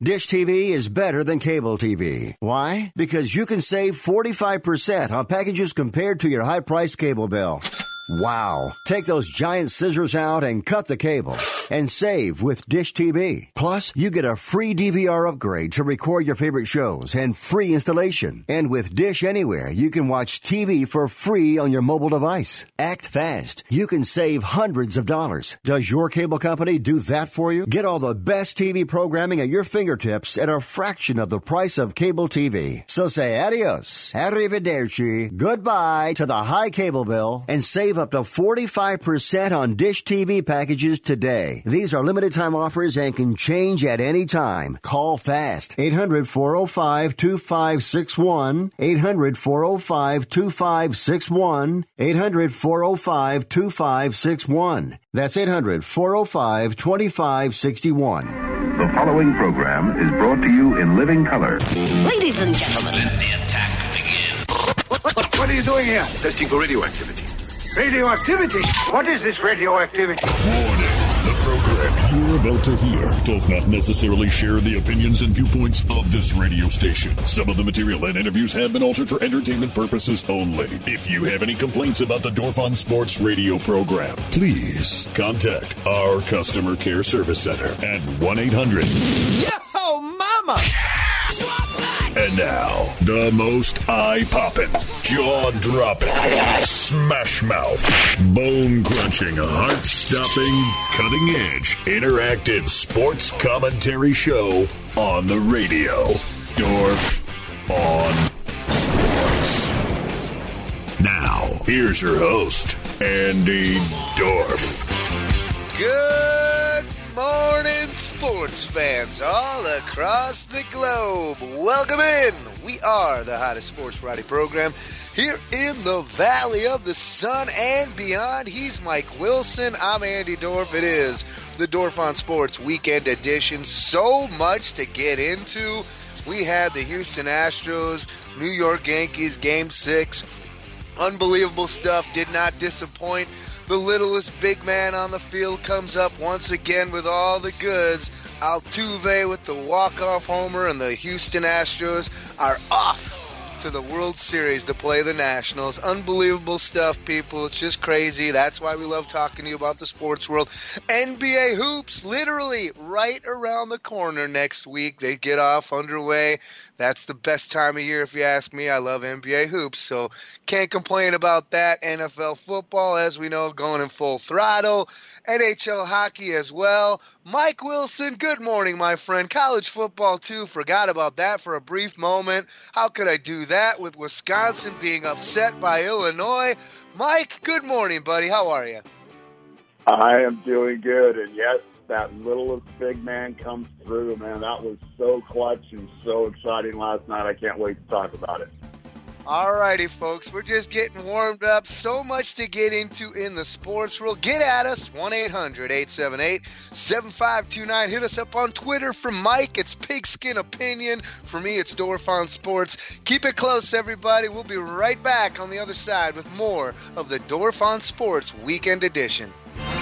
Dish TV is better than cable TV. Why? Because you can save 45% on packages compared to your high-priced cable bill. Wow. Take those giant scissors out and cut the cable and save with Dish TV. Plus, you get a free DVR upgrade to record your favorite shows and free installation. And with Dish Anywhere, you can watch TV for free on your mobile device. Act fast. You can save hundreds of dollars. Does your cable company do that for you? Get all the best TV programming at your fingertips at a fraction of the price of cable TV. So say adios, arrivederci, goodbye to the high cable bill and save up to 45% on Dish TV packages today. These are limited time offers and can change at any time. Call fast. 800-405-2561. 800-405-2561. 800-405-2561. That's 800-405-2561. The following program is brought to you in living color. Ladies and gentlemen, let the attack begin. What are you doing here? Testing for radioactivity. Radioactivity? What is this radioactivity? Warning. The program you're about to hear does not necessarily share the opinions and viewpoints of this radio station. Some of the material and interviews have been altered for entertainment purposes only. If you have any complaints about the Dorf on Sports radio program, please contact our customer care service center at 1-800. Yo, mama! And now, the most eye-popping, jaw-dropping, smash-mouth, bone-crunching, heart-stopping, cutting-edge, interactive sports commentary show on the radio. Dorf on Sports. Now, here's your host, Andy Dorf. Good morning, sports fans all across the globe. Welcome in. We are the hottest sports variety program here in the Valley of the Sun and beyond. He's Mike Wilson. I'm Andy Dorf. It is the Dorf on Sports Weekend Edition. So much to get into. We had the Houston Astros, New York Yankees, Game 6. Unbelievable stuff. Did not disappoint. The littlest big man on the field comes up once again with all the goods. Altuve with the walk-off homer, and the Houston Astros are off to the World Series to play the Nationals. Unbelievable stuff, people. It's just crazy. That's why we love talking to you about the sports world. NBA hoops, literally right around the corner next week. They get off underway. That's the best time of year if you ask me. I love NBA hoops, so can't complain about that. NFL football, as we know, going in full throttle. NHL hockey as well. Mike Wilson, good morning, my friend. College football, too. Forgot about that for a brief moment. How could I do that with Wisconsin being upset by Illinois? Mike, good morning, buddy. How are you? I am doing good, and yes, that littlest big man comes through, man. That was so clutch and so exciting last night. I can't wait to talk about it. All righty, folks. We're just getting warmed up. So much to get into in the sports world. Get at us, 1-800-878-7529. Hit us up on Twitter. For Mike, it's Pigskin Opinion. For me, it's Dorf on Sports. Keep it close, everybody. We'll be right back on the other side with more of the Dorf on Sports Weekend Edition.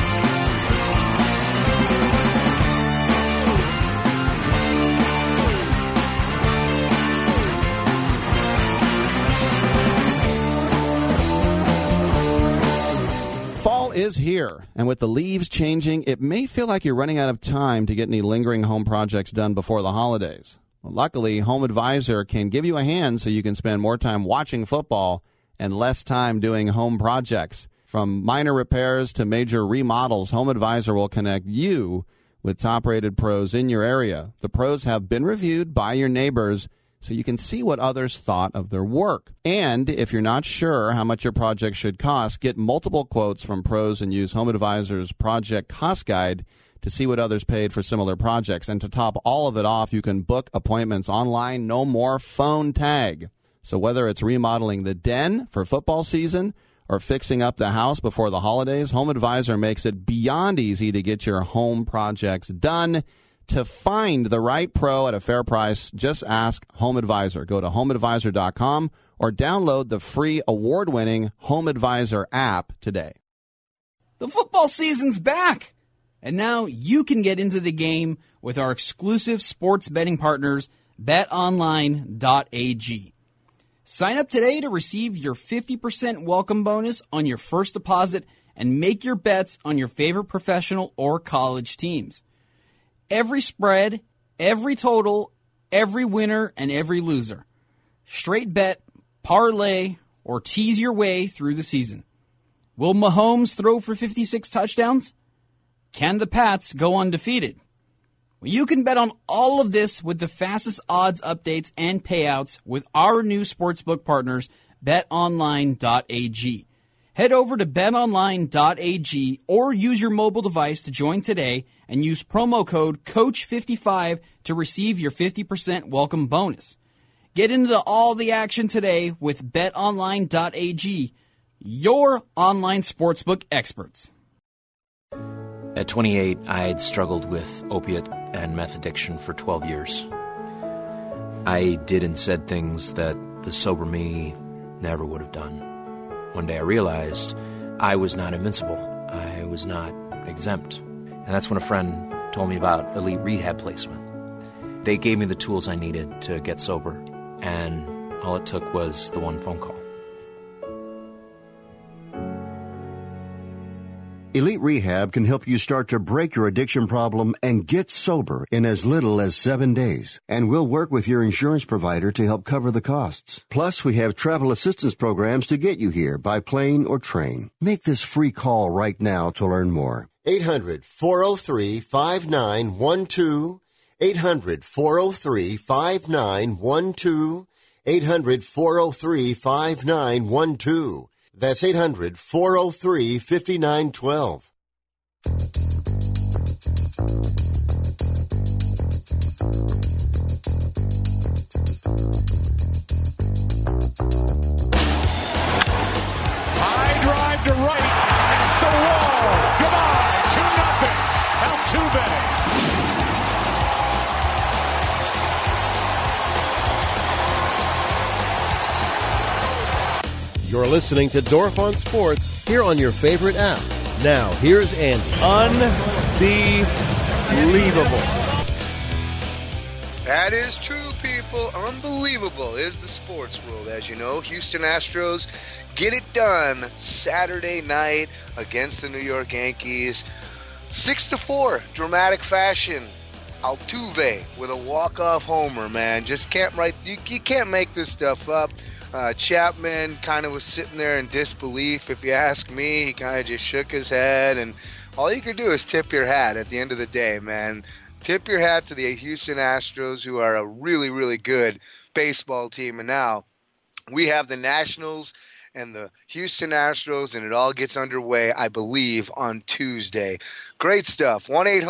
Fall is here, and with the leaves changing, it may feel like you're running out of time to get any lingering home projects done before the holidays. Well, luckily, Home Advisor can give you a hand so you can spend more time watching football and less time doing home projects. From minor repairs to major remodels, Home Advisor will connect you with top-rated pros in your area. The pros have been reviewed by your neighbors, so you can see what others thought of their work. And if you're not sure how much your project should cost, get multiple quotes from pros and use Home Advisor's Project Cost Guide to see what others paid for similar projects. And to top all of it off, you can book appointments online, no more phone tag. So whether it's remodeling the den for football season or fixing up the house before the holidays, Home Advisor makes it beyond easy to get your home projects done. To find the right pro at a fair price, just ask Home Advisor. Go to homeadvisor.com or download the free award-winning Home Advisor app today. The football season's back, And now you can get into the game with our exclusive sports betting partners, betonline.ag. Sign up today to receive your 50% welcome bonus on your first deposit and make your bets on your favorite professional or college teams. Every spread, every total, every winner, and every loser. Straight bet, parlay, or tease your way through the season. Will Mahomes throw for 56 touchdowns? Can the Pats go undefeated? Well, you can bet on all of this with the fastest odds updates and payouts with our new sportsbook partners, betonline.ag. Head over to betonline.ag or use your mobile device to join today and use promo code COACH55 to receive your 50% welcome bonus. Get into all the action today with betonline.ag, your online sportsbook experts. At 28, I had struggled with opiate and meth addiction for 12 years. I did and said things that the sober me never would have done. One day I realized I was not invincible. I was not exempt. And that's when a friend told me about Elite Rehab Placement. They gave me the tools I needed to get sober, and all it took was the one phone call. Elite Rehab can help you start to break your addiction problem and get sober in as little as 7 days. And we'll work with your insurance provider to help cover the costs. Plus, we have travel assistance programs to get you here by plane or train. Make this free call right now to learn more. 800-403-5912. 800-403-5912. 800-403-5912. That's 800-403-5912. High drive to right at the wall. Goodbye. 2-0. You're listening to Dorf on Sports here on your favorite app. Now, here's Andy. Unbelievable. That is true, people. Unbelievable is the sports world. As you know, Houston Astros get it done Saturday night against the New York Yankees. 6-4, dramatic fashion. Altuve with a walk-off homer, man. Just can't you can't make this stuff up. Chapman kind of was sitting there in disbelief, if you ask me. He kind of just shook his head, and all you can do is tip your hat at the end of the day, man. Tip your hat to the Houston Astros, who are a really, really good baseball team. And now we have the Nationals and the Houston Astros, and it all gets underway, I believe, on Tuesday. Great stuff.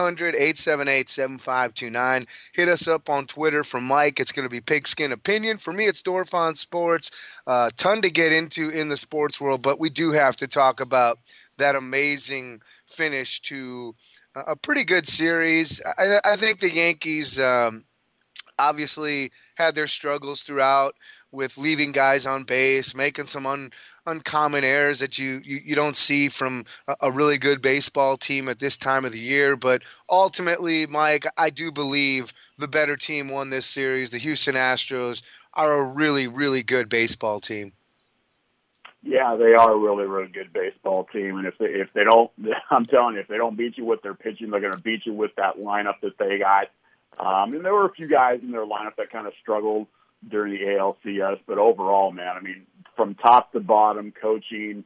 1-800-878-7529. Hit us up on Twitter. For Mike, it's going to be Pigskin Opinion. For me, it's Dorf on Sports. Ton to get into in the sports world, but we do have to talk about that amazing finish to a pretty good series. I think the Yankees obviously had their struggles throughout with leaving guys on base, making some uncommon errors that you don't see from a really good baseball team at this time of the year. But ultimately, Mike, I do believe the better team won this series. The Houston Astros are a really, really good baseball team. Yeah, they are a really, really good baseball team. And if they don't, I'm telling you, if they don't beat you with their pitching, they're going to beat you with that lineup that they got. And there were a few guys in their lineup that kind of struggled during the ALCS, but overall, man, I mean, from top to bottom, coaching,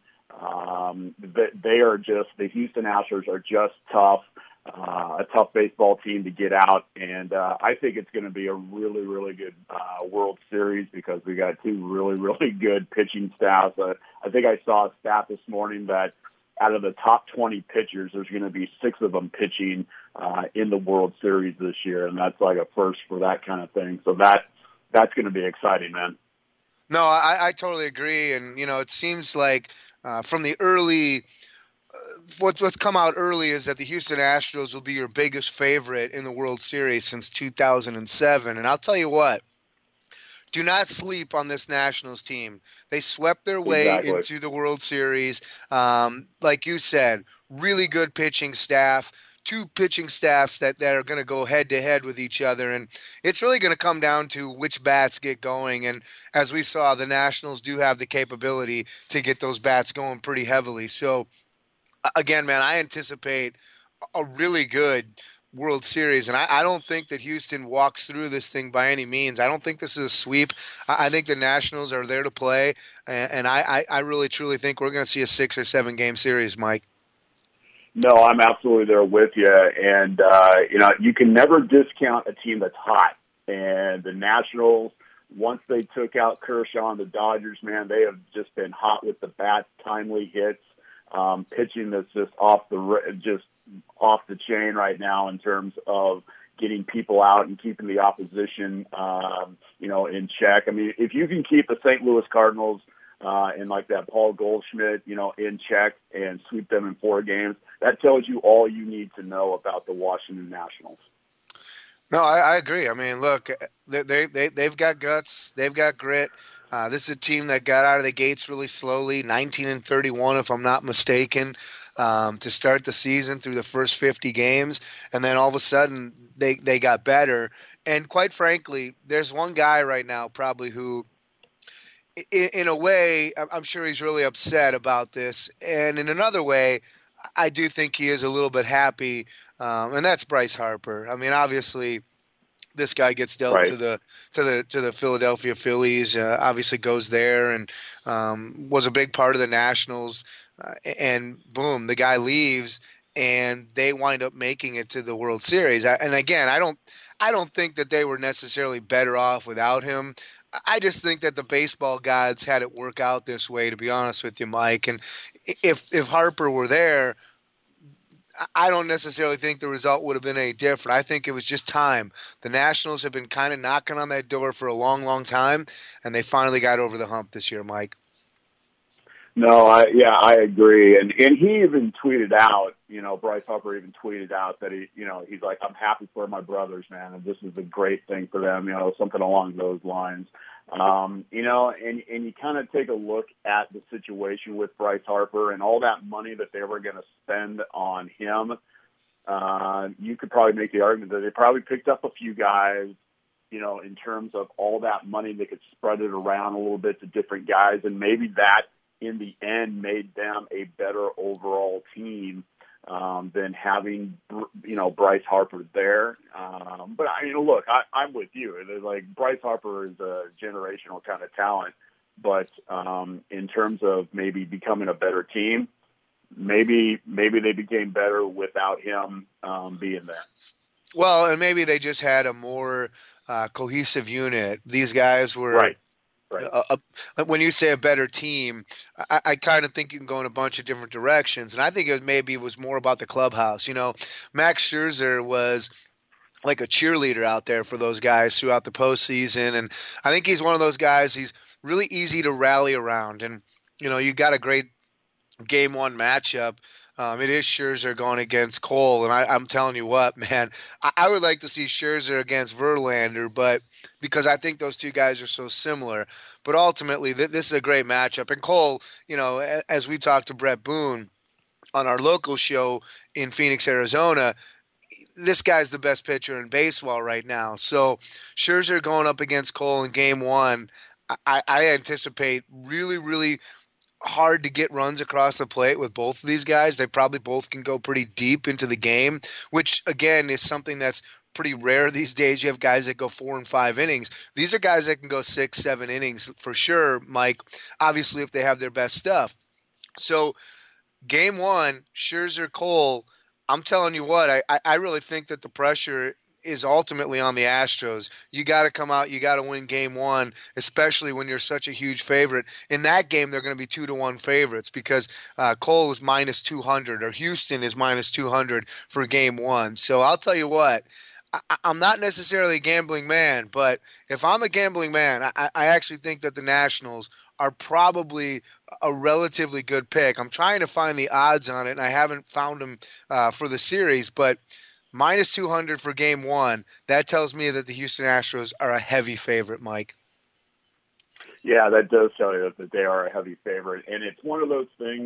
they are just, the Houston Astros are just tough, a tough baseball team to get out, and I think it's going to be a really, really good World Series because we got two really, really good pitching staffs. I think I saw a stat this morning that out of the top 20 pitchers, there's going to be 6 of them pitching in the World Series this year, and that's like a first for that kind of thing. So that's going to be exciting, man. No, I totally agree. And, you know, it seems like from the early what's come out early is that the Houston Astros will be your biggest favorite in the World Series since 2007. And I'll tell you what, do not sleep on this Nationals team. They swept their way into the World Series. Like you said, really good pitching staff. two pitching staffs that are going to go head-to-head with each other, and it's really going to come down to which bats get going. And as we saw, the Nationals do have the capability to get those bats going pretty heavily. So, again, man, I anticipate a really good World Series, and I don't think that Houston walks through this thing by any means. I don't think this is a sweep. I think the Nationals are there to play, and I really, truly think we're going to see a 6 or 7 game series, Mike. No, I'm absolutely there with you, and you can never discount a team that's hot. And the Nationals, once they took out Kershaw and the Dodgers, man, they have just been hot with the bats, timely hits, pitching that's just off the chain right now in terms of getting people out and keeping the opposition, in check. I mean, if you can keep the St. Louis Cardinals and like that Paul Goldschmidt, in check and sweep them in 4 games, that tells you all you need to know about the Washington Nationals. No, I agree. I mean, look, they've got guts, they've got grit. This is a team that got out of the gates really slowly, 19-31, if I'm not mistaken, to start the season through the first 50 games, and then all of a sudden they got better. And quite frankly, there's one guy right now probably who, in a way, I'm sure he's really upset about this, and in another way, I do think he is a little bit happy, and that's Bryce Harper. I mean, obviously, this guy gets dealt right to the Philadelphia Phillies. Obviously, goes there and was a big part of the Nationals, and boom, the guy leaves, and they wind up making it to the World Series. And again, I don't think that they were necessarily better off without him. I just think that the baseball gods had it work out this way, to be honest with you, Mike. And if Harper were there, I don't necessarily think the result would have been any different. I think it was just time. The Nationals have been kind of knocking on that door for a long, long time, and they finally got over the hump this year, Mike. No, I agree. And he even tweeted out, Bryce Harper even tweeted out that he's like, I'm happy for my brothers, man, and this is a great thing for them, something along those lines. And you kind of take a look at the situation with Bryce Harper and all that money that they were going to spend on him. You could probably make the argument that they probably picked up a few guys, in terms of all that money, they could spread it around a little bit to different guys, and maybe that in the end made them a better overall team than having, Bryce Harper there. But look, I'm with you. Like, Bryce Harper is a generational kind of talent, but in terms of maybe becoming a better team, maybe they became better without him being there. Well, and maybe they just had a more cohesive unit. These guys were right. When you say a better team, I kind of think you can go in a bunch of different directions. And I think it was more about the clubhouse. Max Scherzer was like a cheerleader out there for those guys throughout the postseason. And I think he's one of those guys, he's really easy to rally around. And, you got a great Game 1 matchup. It is Scherzer going against Cole, and I'm telling you what, man, I would like to see Scherzer against Verlander, but because I think those two guys are so similar. But ultimately, this is a great matchup. And Cole, as we talked to Brett Boone on our local show in Phoenix, Arizona, this guy's the best pitcher in baseball right now. So Scherzer going up against Cole in Game 1, I anticipate really, really hard to get runs across the plate with both of these guys. They probably both can go pretty deep into the game, which again is something that's pretty rare these days. You have guys that go 4 and 5 innings. These are guys that can go 6, 7 innings for sure, Mike, obviously if they have their best stuff. So Game 1, Scherzer Cole, I'm telling you what, I really think that the pressure is ultimately on the Astros. You got to come out, you got to win Game 1, especially when you're such a huge favorite. In that game, they're going to be 2-1 favorites because Cole is minus 200 or Houston is minus 200 for Game 1. So I'll tell you what, I'm not necessarily a gambling man, but if I'm a gambling man, I actually think that the Nationals are probably a relatively good pick. I'm trying to find the odds on it, and I haven't found them for the series, but minus 200 for Game 1, that tells me that the Houston Astros are a heavy favorite, Mike. Yeah, that does tell you that they are a heavy favorite. And it's one of those things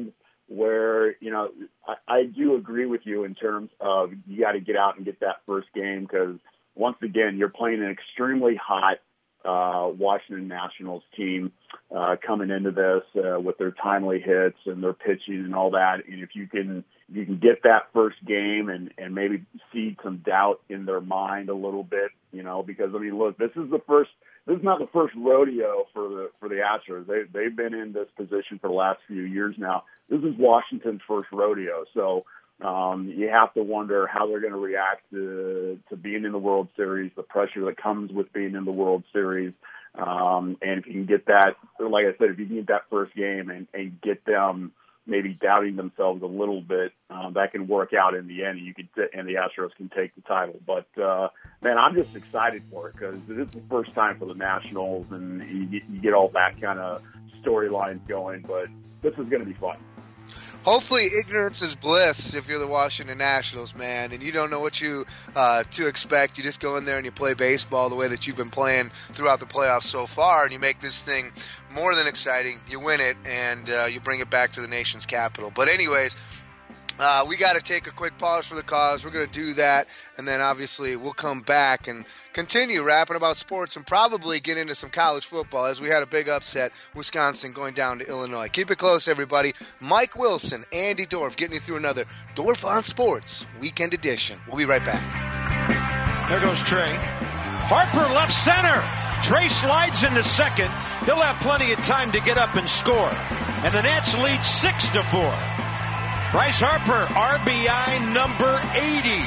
where, I do agree with you in terms of you got to get out and get that first game because, once again, you're playing an extremely hot Washington Nationals team coming into this with their timely hits and their pitching and all that. And if you can get that first game and maybe see some doubt in their mind a little bit, because look, this is not the first rodeo for the Astros. They've been in this position for the last few years now. This is Washington's first rodeo, so you have to wonder how they're going to react to being in the World Series, the pressure that comes with being in the World Series. And if you can get that, like I said, if you can get that first game and get them maybe doubting themselves a little bit, that can work out in the end. And the Astros can take the title. But man, I'm just excited for it because this is the first time for the Nationals, and you get all that kind of storylines going. But this is going to be fun. Hopefully ignorance is bliss if you're the Washington Nationals, man, and you don't know what to expect. You just go in there and you play baseball the way that you've been playing throughout the playoffs so far, and you make this thing more than exciting. You win it, and you bring it back to the nation's capital. But anyways, we got to take a quick pause for the cause. We're going to do that, and then obviously we'll come back and continue rapping about sports and probably get into some college football as we had a big upset, Wisconsin going down to Illinois. Keep it close, everybody. Mike Wilson, Andy Dorf getting you through another Dorf on Sports Weekend Edition. We'll be right back. There goes Trey. Harper left center. Trey slides into second. He'll have plenty of time to get up and score. And the Nats lead 6-4. Bryce Harper, RBI number 80.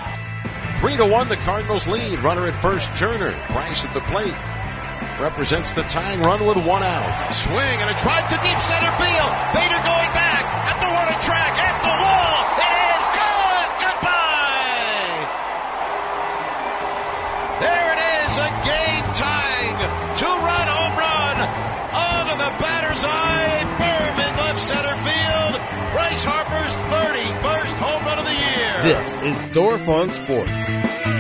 3-1, the Cardinals lead. Runner at first, Turner. Bryce at the plate. Represents the tying run with one out. Swing and a drive to deep center field. Bader going back at the warning track, at the wall. It is good. Goodbye. There it is, a game-tying two-run home run onto the batter's eye. Berman left center field. Bryce Harper's 31st home run of the year. This is Dorf on Sports.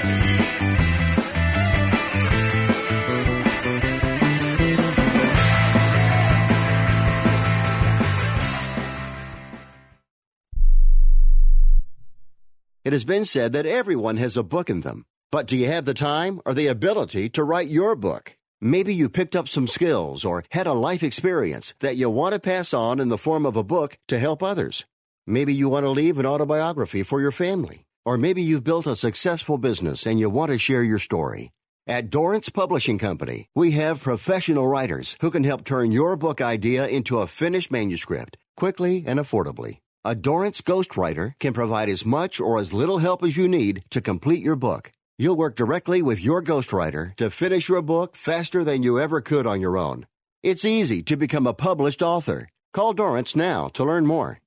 It has been said that everyone has a book in them. But do you have the time or the ability to write your book? Maybe you picked up some skills or had a life experience that you want to pass on in the form of a book to help others. Maybe you want to leave an autobiography for your family. Or maybe you've built a successful business and you want to share your story. At Dorrance Publishing Company, we have professional writers who can help turn your book idea into a finished manuscript quickly and affordably. A Dorrance ghostwriter can provide as much or as little help as you need to complete your book. You'll work directly with your ghostwriter to finish your book faster than you ever could on your own. It's easy to become a published author. Call Dorrance now to learn more.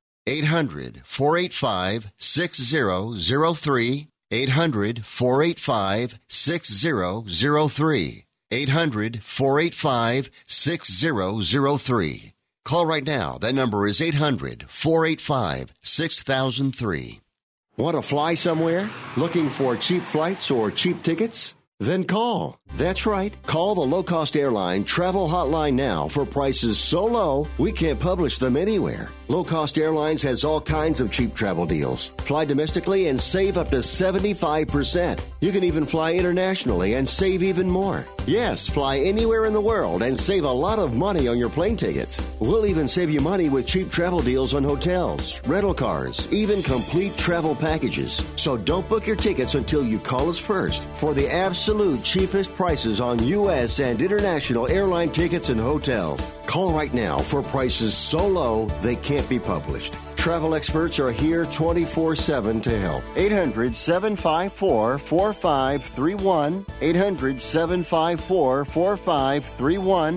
800-485-6003. 800-485-6003. 800-485-6003. Call right now. That number is 800-485-6003. Want to fly somewhere? Looking for cheap flights or cheap tickets? Then call. That's right. Call the low-cost airline travel hotline now for prices so low we can't publish them anywhere. Low Cost Airlines has all kinds of cheap travel deals. Fly domestically and save up to 75%. You can even fly internationally and save even more. Yes, fly anywhere in the world and save a lot of money on your plane tickets. We'll even save you money with cheap travel deals on hotels, rental cars, even complete travel packages. So don't book your tickets until you call us first for the absolute cheapest prices on U.S. and international airline tickets and hotels. Call right now for prices so low they can't be published. Travel experts are here 24/7 to help. 800-754-4531. 800-754-4531.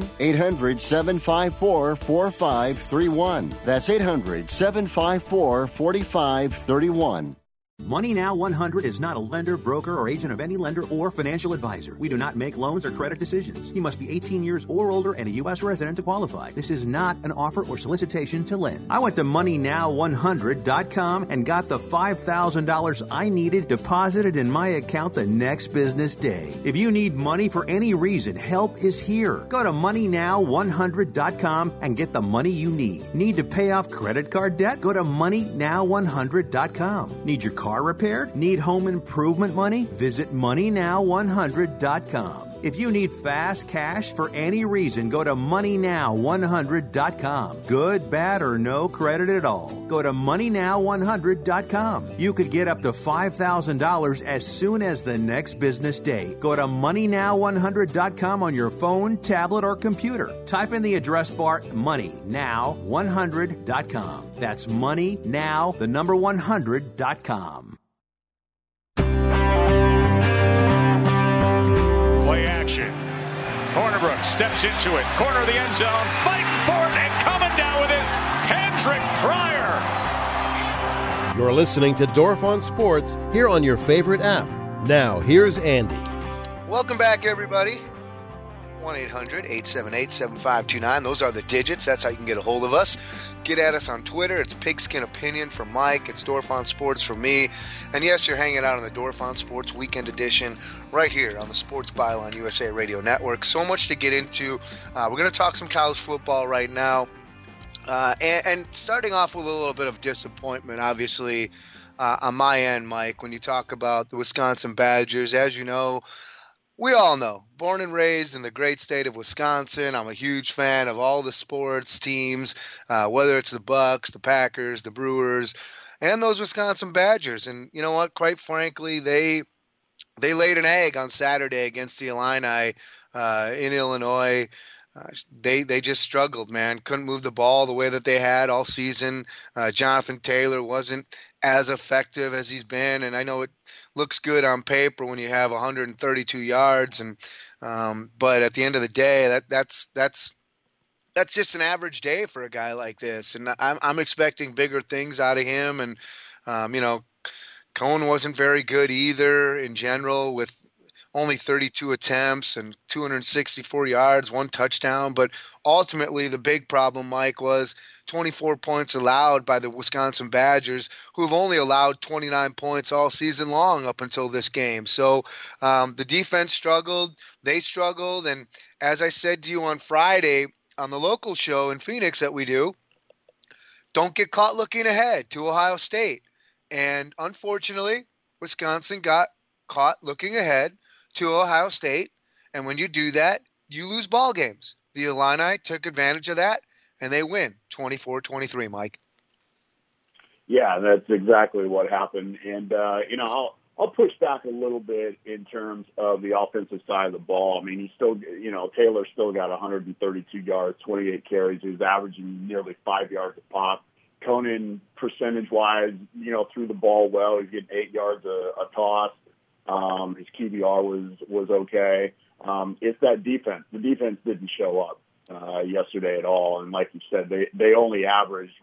800-754-4531. That's 800-754-4531. Money Now 100 is not a lender, broker, or agent of any lender or financial advisor. We do not make loans or credit decisions. You must be 18 years or older and a U.S. resident to qualify. This is not an offer or solicitation to lend. I went to MoneyNow100.com and got the $5,000 I needed deposited in my account the next business day. If you need money for any reason, help is here. Go to MoneyNow100.com and get the money you need. Need to pay off credit card debt? Go to MoneyNow100.com. Need your car repaired? Need home improvement money? Visit MoneyNow100.com. If you need fast cash for any reason, go to MoneyNow100.com. Good, bad, or no credit at all. Go to MoneyNow100.com. You could get up to $5,000 as soon as the next business day. Go to MoneyNow100.com on your phone, tablet, or computer. Type in the address bar MoneyNow100.com. That's MoneyNow100.com. Play action. Hornibrook steps into it. Corner of the end zone. Fighting for it and coming down with it. Kendrick Pryor. You're listening to Dorf on Sports here on your favorite app. Now, here's Andy. Welcome back, everybody. 1-800-878-7529. Those are the digits. That's how you can get a hold of us. Get at us on Twitter. It's Pigskin Opinion for Mike. It's Dorf on Sports for me. And yes, you're hanging out on the Dorf on Sports Weekend Edition right here on the Sports Byline USA Radio Network. So much to get into. We're going to talk some college football right now. And starting off with a little bit of disappointment, obviously, on my end, Mike, when you talk about the Wisconsin Badgers. As you know, we all know, born and raised in the great state of Wisconsin. I'm a huge fan of all the sports teams, whether it's the Bucks, the Packers, the Brewers, and those Wisconsin Badgers. And you know what? Quite frankly, they laid an egg on Saturday against the Illini in Illinois. They just struggled, man. Couldn't move the ball the way that they had all season. Jonathan Taylor wasn't as effective as he's been, and I know it looks good on paper when you have 132 yards, and but at the end of the day, that's just an average day for a guy like this. And I'm expecting bigger things out of him. And Cohen wasn't very good either in general, with only 32 attempts and 264 yards, 1 touchdown. But ultimately, the big problem, Mike, was 24 points allowed by the Wisconsin Badgers, who have only allowed 29 points all season long up until this game. So the defense struggled. They struggled. And as I said to you on Friday on the local show in Phoenix that we do, don't get caught looking ahead to Ohio State. And unfortunately, Wisconsin got caught looking ahead to Ohio State. And when you do that, you lose ball games. The Illini took advantage of that, and they win 24-23, Mike. Yeah, that's exactly what happened. And, I'll push back a little bit in terms of the offensive side of the ball. I mean, he still, Taylor still got 132 yards, 28 carries. He was averaging nearly 5 yards a pop. Conan, percentage-wise, threw the ball well. He's getting 8 yards a toss. His QBR was okay. It's that defense. The defense didn't show up yesterday at all. And like you said, they only averaged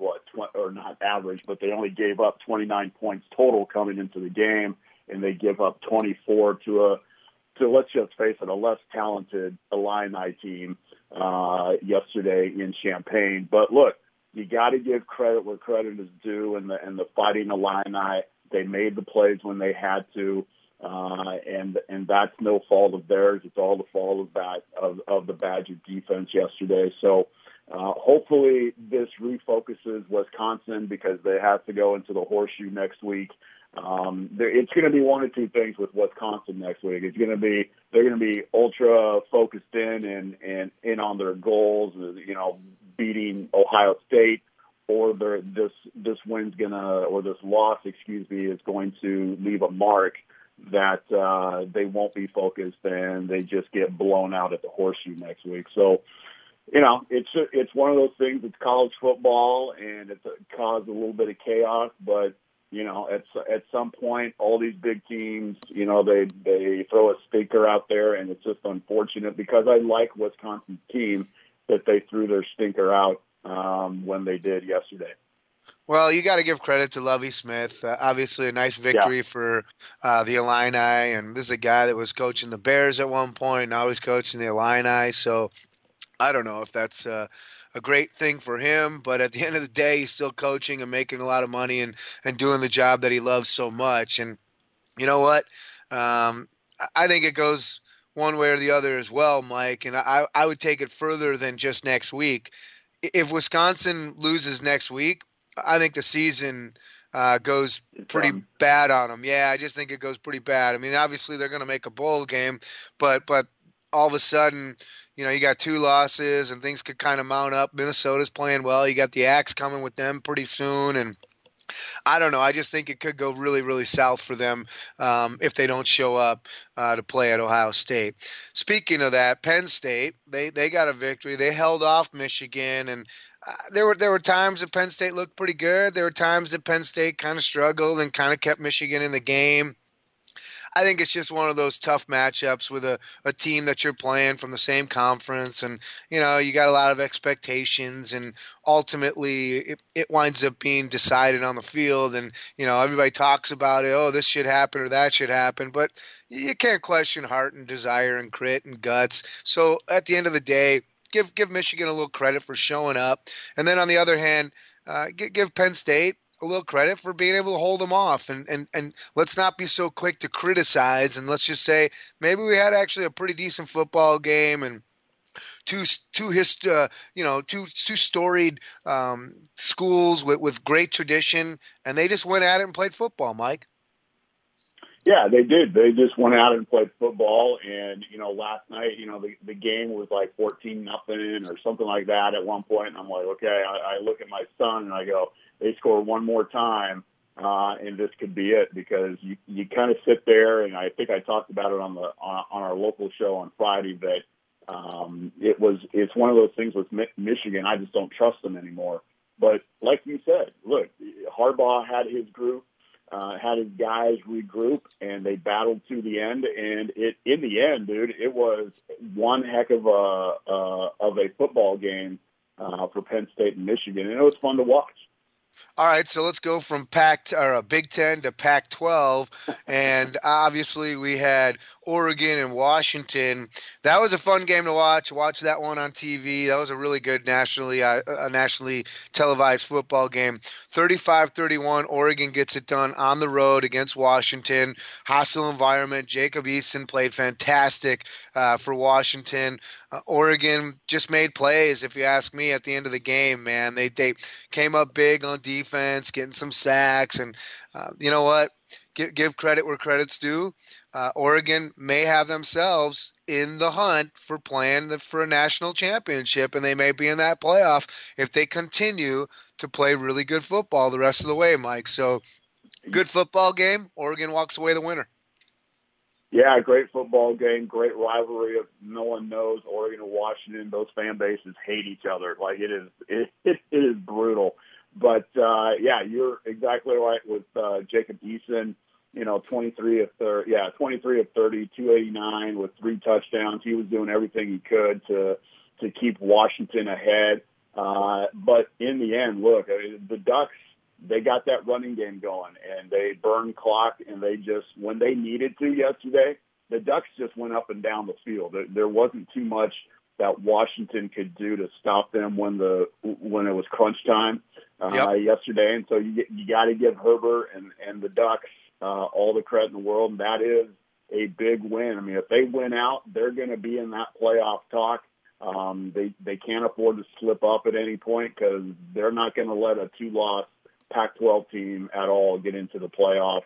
but they only gave up 29 points total coming into the game, and they give up 24 to let's just face it, a less talented Illini team yesterday in Champaign. But look, you got to give credit where credit is due, and the Fighting Illini, they made the plays when they had to. And that's no fault of theirs. It's all the fault of the Badger defense yesterday. So hopefully this refocuses Wisconsin, because they have to go into the Horseshoe next week. It's going to be one or two things with Wisconsin next week. They're going to be ultra focused in and in on their goals, beating Ohio State, or this win's this loss, is going to leave a mark that they won't be focused, and they just get blown out at the Horseshoe next week. So, it's one of those things. It's college football, and it's caused a little bit of chaos. But at some point, all these big teams, they throw a stinker out there, and it's just unfortunate, because I like Wisconsin's team that they threw their stinker out when they did yesterday. Well, you got to give credit to Lovie Smith. Obviously, a nice victory for the Illini, and this is a guy that was coaching the Bears at one point. Now he's coaching the Illini, so I don't know if that's a great thing for him, but at the end of the day, he's still coaching and making a lot of money and doing the job that he loves so much. And you know what? I think it goes one way or the other as well, Mike, and I would take it further than just next week. If Wisconsin loses next week, I think the season goes pretty bad on them. Yeah, I just think it goes pretty bad. I mean, obviously they're going to make a bowl game, but all of a sudden, you got 2 losses and things could kind of mount up. Minnesota's playing well. You got the Axe coming with them pretty soon, and I don't know. I just think it could go really, really south for them if they don't show up to play at Ohio State. Speaking of that, Penn State, they got a victory. They held off Michigan, and there were times that Penn State looked pretty good. There were times that Penn State kind of struggled and kind of kept Michigan in the game. I think it's just one of those tough matchups with a team that you're playing from the same conference, and you got a lot of expectations, and ultimately it winds up being decided on the field, and everybody talks about it. Oh, this should happen or that should happen, but you can't question heart and desire and grit and guts. So at the end of the day, give Michigan a little credit for showing up, and then on the other hand, give Penn State a little credit for being able to hold them off, and let's not be so quick to criticize, and let's just say maybe we had actually a pretty decent football game and two storied schools with great tradition, and they just went at it and played football, Mike. Yeah, they did. They just went out and played football, and last night, the game was like 14-0 or something like that at one point, and I'm like, okay, I look at my son and I go, they score one more time, and this could be it, because you kind of sit there, and I think I talked about it on our local show on Friday that it's one of those things with Michigan. I just don't trust them anymore. But like you said, look, Harbaugh had his group, had his guys regroup, and they battled to the end. And in the end, dude, it was one heck of a football game for Penn State and Michigan, and it was fun to watch. All right, so let's go from Big Ten to Pac-12, and obviously we had Oregon and Washington. That was a fun game to watch. Watch that one on TV. That was a really good nationally televised football game. 35-31, Oregon gets it done on the road against Washington. Hostile environment. Jacob Eason played fantastic for Washington. Oregon just made plays, if you ask me, at the end of the game, man. They came up big on defense, getting some sacks, and you know what? Give credit where credit's due. Oregon may have themselves in the hunt for playing for a national championship, and they may be in that playoff if they continue to play really good football the rest of the way, Mike. So, good football game. Oregon walks away the winner. Yeah, great football game, great rivalry. No one knows Oregon and Washington. Those fan bases hate each other. Like it is brutal. But yeah, you're exactly right with Jacob Eason. 23 of 30, 289 with 3 touchdowns. He was doing everything he could to keep Washington ahead. But in the end, look, the Ducks, they got that running game going, and they burned clock, and they just, when they needed to yesterday, the Ducks just went up and down the field. There wasn't too much that Washington could do to stop them when it was crunch time yesterday. And so you got to give Herbert and the Ducks all the credit in the world, and that is a big win. I mean, if they win out, they're going to be in that playoff talk. They can't afford to slip up at any point, because they're not going to let a 2-loss Pac-12 team at all get into the playoffs.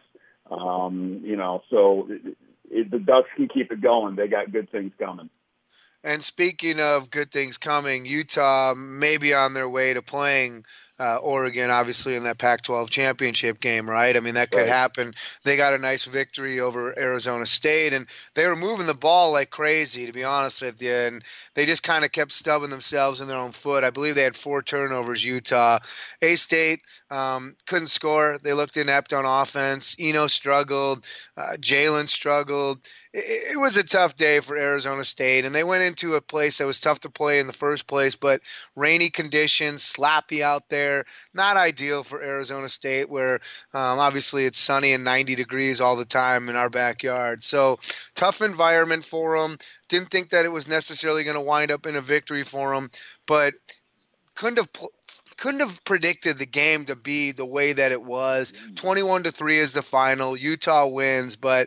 So the Ducks can keep it going. They got good things coming. And speaking of good things coming, Utah may be on their way to playing Oregon, obviously, in that Pac-12 championship game, right? I mean, that could happen. They got a nice victory over Arizona State, and they were moving the ball like crazy, to be honest with you, and they just kind of kept stubbing themselves in their own foot. I believe they had 4 turnovers, Utah. A-State couldn't score. They looked inept on offense. Eno struggled. Jalen struggled. It was a tough day for Arizona State, and they went into a place that was tough to play in the first place, but rainy conditions, sloppy out there. air. Not ideal for Arizona State, where obviously it's sunny and 90 degrees all the time in our backyard. So tough environment for them. Didn't think that it was necessarily going to wind up in a victory for them, but couldn't have predicted the game to be the way that it was. 21-3 is the final. Utah wins, but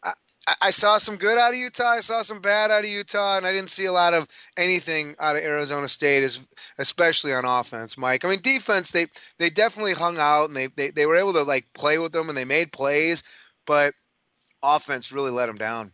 I saw some good out of Utah. I saw some bad out of Utah, and I didn't see a lot of anything out of Arizona State, especially on offense, Mike. I mean, defense, they definitely hung out, and they were able to, like, play with them, and they made plays, but offense really let them down.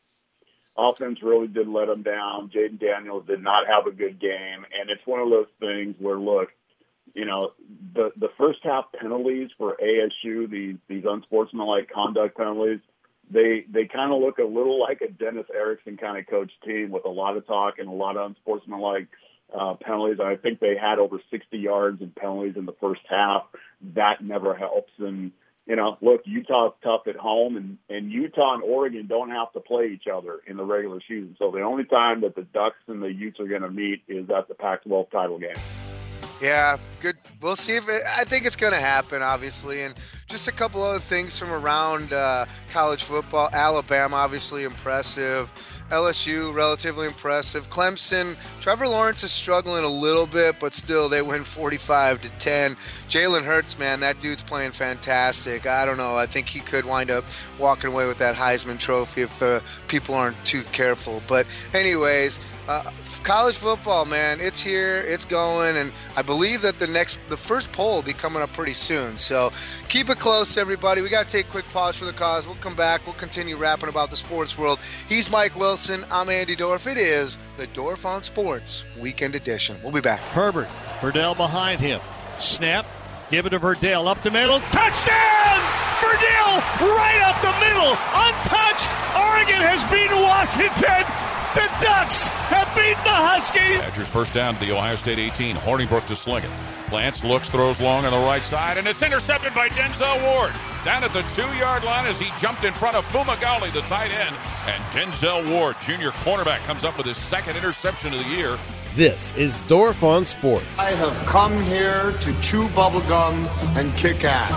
Offense really did let them down. Jaden Daniels did not have a good game, and it's one of those things where, look, you know, the first half penalties for ASU, these unsportsmanlike conduct penalties, they kind of look a little like a Dennis Erickson kind of coach team with a lot of talk and a lot of unsportsmanlike penalties. I think they had over 60 yards in penalties in the first half. That never helps. And, you know, look, Utah's tough at home, and Utah and Oregon don't have to play each other in the regular season. So the only time that the Ducks and the Utes are going to meet is at the Pac-12 title game. Yeah, good. We'll see if I think it's going to happen, obviously. And just a couple other things from around college football. Alabama, obviously impressive. LSU, relatively impressive. Clemson, Trevor Lawrence is struggling a little bit, but still they win 45-10. Jalen Hurts, man, that dude's playing fantastic. I don't know. I think he could wind up walking away with that Heisman Trophy if people aren't too careful. But anyways, college football, man, it's here, it's going, and I believe that the first poll will be coming up pretty soon. So keep it close, everybody. We got to take a quick pause for the cause. We'll come back. We'll continue rapping about the sports world. He's Mike Wilson. I'm Andy Dorff. It is the Dorff on Sports Weekend Edition. We'll be back. Herbert, Verdell behind him. Snap, give it to Verdell, up the middle. Touchdown! Verdell right up the middle, untouched. Oregon has beaten Washington. The Ducks have beaten the Huskies. Badgers first down to the Ohio State 18. Hornibrook to sling it. Plants, looks, throws long on the right side, and it's intercepted by Denzel Ward. Down at the 2-yard line as he jumped in front of Fumagalli, the tight end. And Denzel Ward, junior cornerback, comes up with his second interception of the year. This is Dorff on Sports. I have come here to chew bubblegum and kick ass.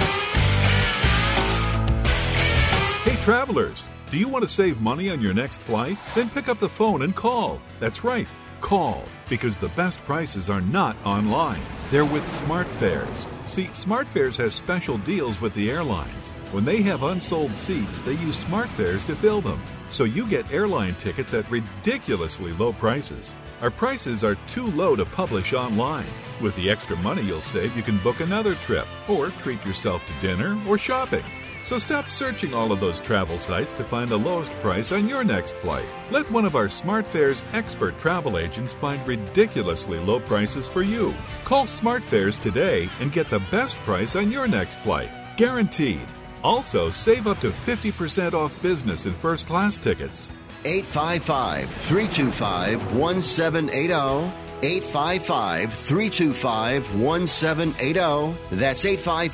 Hey, travelers. Do you want to save money on your next flight? Then pick up the phone and call. That's right, call, because the best prices are not online. They're with SmartFares. See, SmartFares has special deals with the airlines. When they have unsold seats, they use SmartFares to fill them. So you get airline tickets at ridiculously low prices. Our prices are too low to publish online. With the extra money you'll save, you can book another trip or treat yourself to dinner or shopping. So stop searching all of those travel sites to find the lowest price on your next flight. Let one of our SmartFares expert travel agents find ridiculously low prices for you. Call SmartFares today and get the best price on your next flight. Guaranteed. Also, save up to 50% off business and first class tickets. 855-325-1780. 855-325-1780. That's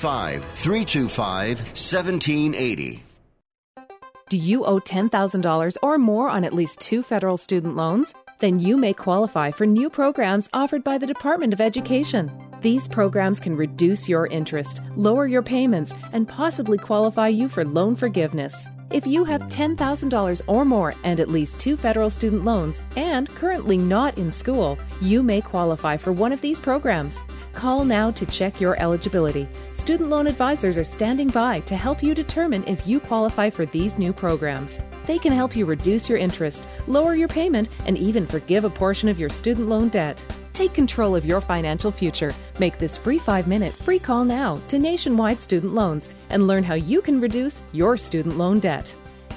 855-325-1780. Do you owe $10,000 or more on at least 2 federal student loans? Then you may qualify for new programs offered by the Department of Education. These programs can reduce your interest, lower your payments, and possibly qualify you for loan forgiveness. If you have $10,000 or more and at least 2 federal student loans and currently not in school, you may qualify for one of these programs. Call now to check your eligibility. Student loan advisors are standing by to help you determine if you qualify for these new programs. They can help you reduce your interest, lower your payment, and even forgive a portion of your student loan debt. Take control of your financial future. Make this free 5-minute free call now to Nationwide Student Loans and learn how you can reduce your student loan debt.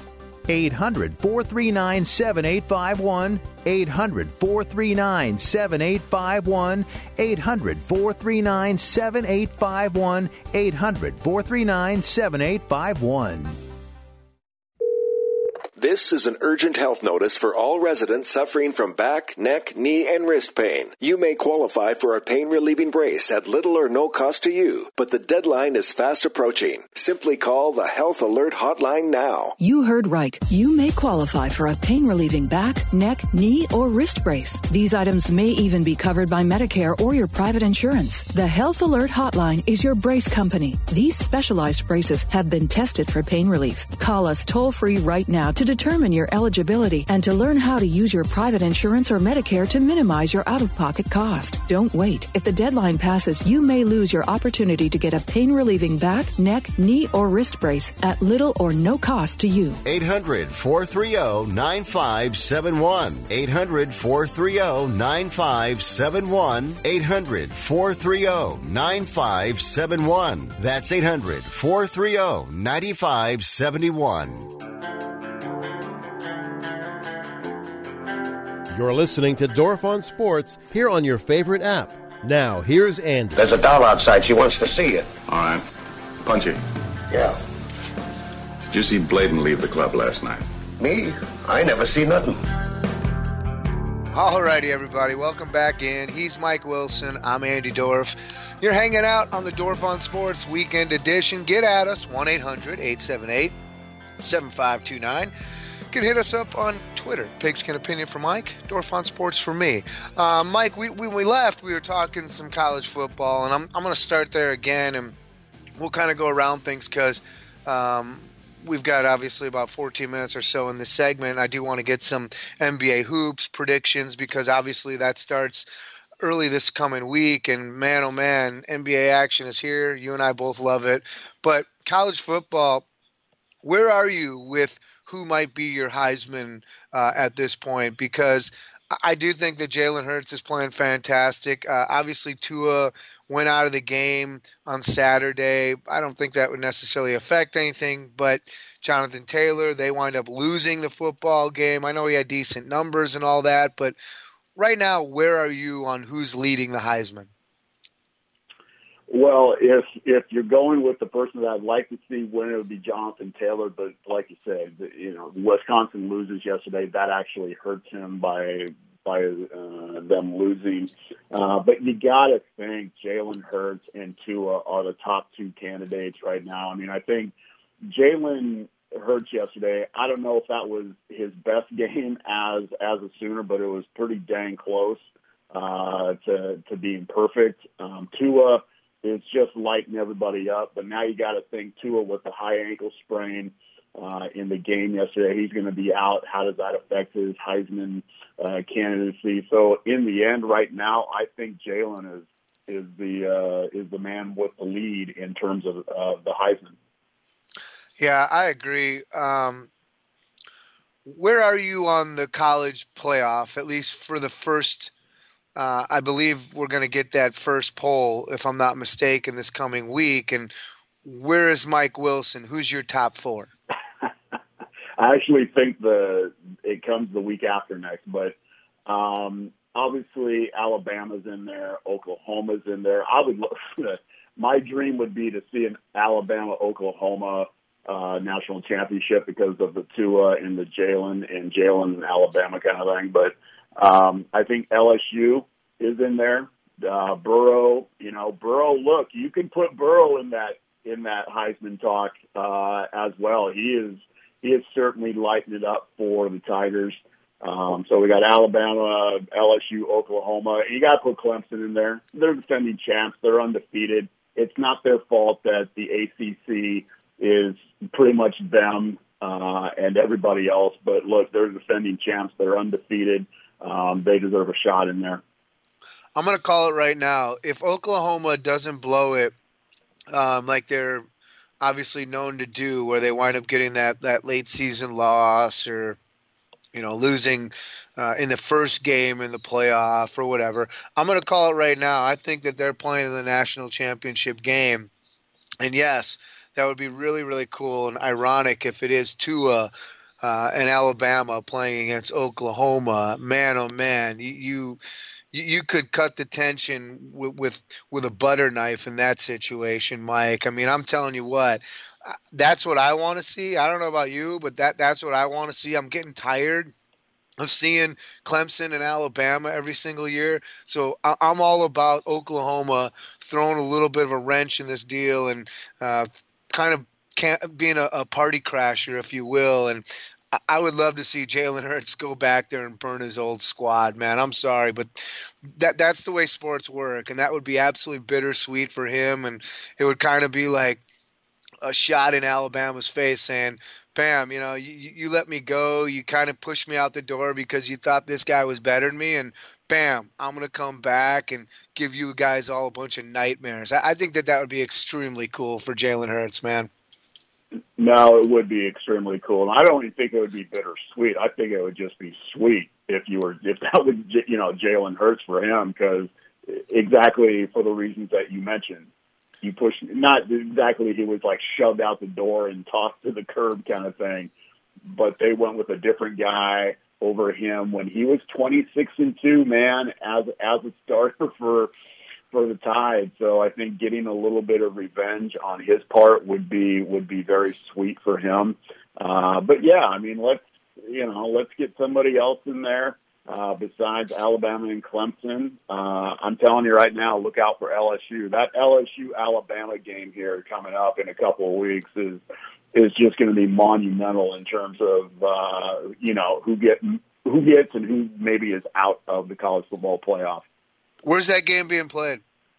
800-439-7851. 800-439-7851. 800-439-7851. 800-439-7851. This is an urgent health notice for all residents suffering from back, neck, knee, and wrist pain. You may qualify for a pain-relieving brace at little or no cost to you, but the deadline is fast approaching. Simply call the Health Alert Hotline now. You heard right. You may qualify for a pain-relieving back, neck, knee, or wrist brace. These items may even be covered by Medicare or your private insurance. The Health Alert Hotline is your brace company. These specialized braces have been tested for pain relief. Call us toll-free right now to determine your eligibility and to learn how to use your private insurance or Medicare to minimize your out-of-pocket cost. Don't wait. If the deadline passes, you may lose your opportunity to get a pain-relieving back, neck, knee, or wrist brace at little or no cost to you. 800-430-9571. 800-430-9571. 800-430-9571. That's 800-430-9571. You're listening to Dorf on Sports here on your favorite app. Now, here's Andy. There's a doll outside. She wants to see you. All right. Punchy. Yeah. Did you see Bladen leave the club last night? Me? I never see nothing. All righty, everybody. Welcome back in. He's Mike Wilson. I'm Andy Dorf. You're hanging out on the Dorf on Sports Weekend Edition. Get at us, 1-800-878-7529. You can hit us up on Twitter. Pigskin Opinion for Mike, Dorf on Sports for me. Mike, when we left, we were talking some college football, and I'm going to start there again, and we'll kind of go around things because we've got obviously about 14 minutes or so in this segment. I do want to get some NBA hoops predictions because obviously that starts early this coming week, and man, oh man, NBA action is here. You and I both love it. But college football, where are you with who might be your Heisman at this point? Because I do think that Jalen Hurts is playing fantastic. Obviously, Tua went out of the game on Saturday. I don't think that would necessarily affect anything, but Jonathan Taylor, they wind up losing the football game. I know he had decent numbers and all that, but right now, where are you on who's leading the Heisman? Well, if you're going with the person that I'd like to see win, it would be Jonathan Taylor. But like you said, Wisconsin loses yesterday. That actually hurts him by them losing. But you got to think Jalen Hurts and Tua are the top two candidates right now. I mean, I think Jalen Hurts yesterday, I don't know if that was his best game as a Sooner, but it was pretty dang close to being perfect. Tua is just lighting everybody up, but now you got to think Tua with the high ankle sprain in the game yesterday, he's going to be out. How does that affect his Heisman candidacy? So in the end, right now, I think Jalen is the man with the lead in terms of the Heisman. Yeah, I agree. Where are you on the college playoff, at least for the first I believe we're going to get that first poll, if I'm not mistaken, this coming week. And where is Mike Wilson? Who's your top four? I actually think it comes the week after next, but obviously Alabama's in there, Oklahoma's in there. My dream would be to see an Alabama-Oklahoma national championship because of the Tua and the Jalen and Alabama kind of thing. But I think LSU is in there. Burrow, look, you can put Burrow in that Heisman talk as well. He is certainly lighting it up for the Tigers. So we got Alabama, LSU, Oklahoma. You got to put Clemson in there. They're defending champs. They're undefeated. It's not their fault that the ACC is pretty much them and everybody else. But look, they're defending champs. They're undefeated. They deserve a shot in there. I'm going to call it right now. If Oklahoma doesn't blow it, like they're obviously known to do, where they wind up getting that late season loss or, losing in the first game in the playoff or whatever, I'm going to call it right now. I think that they're playing in the national championship game. And yes, that would be really, really cool and ironic if it is Tua and Alabama playing against Oklahoma, man, oh man, you could cut the tension with a butter knife in that situation, Mike. I mean, I'm telling you what, that's what I want to see. I don't know about you, but that's what I want to see. I'm getting tired of seeing Clemson and Alabama every single year. So I'm all about Oklahoma throwing a little bit of a wrench in this deal and kind of being a party crasher, if you will. And I would love to see Jalen Hurts go back there and burn his old squad, man. I'm sorry, but that's the way sports work, and that would be absolutely bittersweet for him. And it would kind of be like a shot in Alabama's face saying, Pam, you let me go. You kind of pushed me out the door because you thought this guy was better than me, and bam, I'm going to come back and give you guys all a bunch of nightmares. I think that would be extremely cool for Jalen Hurts, man. No, it would be extremely cool. And I don't even think it would be bittersweet. I think it would just be sweet if that was, Jalen Hurts for him, because exactly for the reasons that you mentioned. You pushed, not exactly he was like shoved out the door and tossed to the curb kind of thing, but they went with a different guy over him when he was 26-2, man, as a starter for the Tide. So I think getting a little bit of revenge on his part would be very sweet for him. But yeah, I mean, let's get somebody else in there besides Alabama and Clemson. I'm telling you right now, look out for LSU. That LSU-Alabama game here coming up in a couple of weeks is just going to be monumental in terms of who gets and who maybe is out of the college football playoff. Where's that game being played?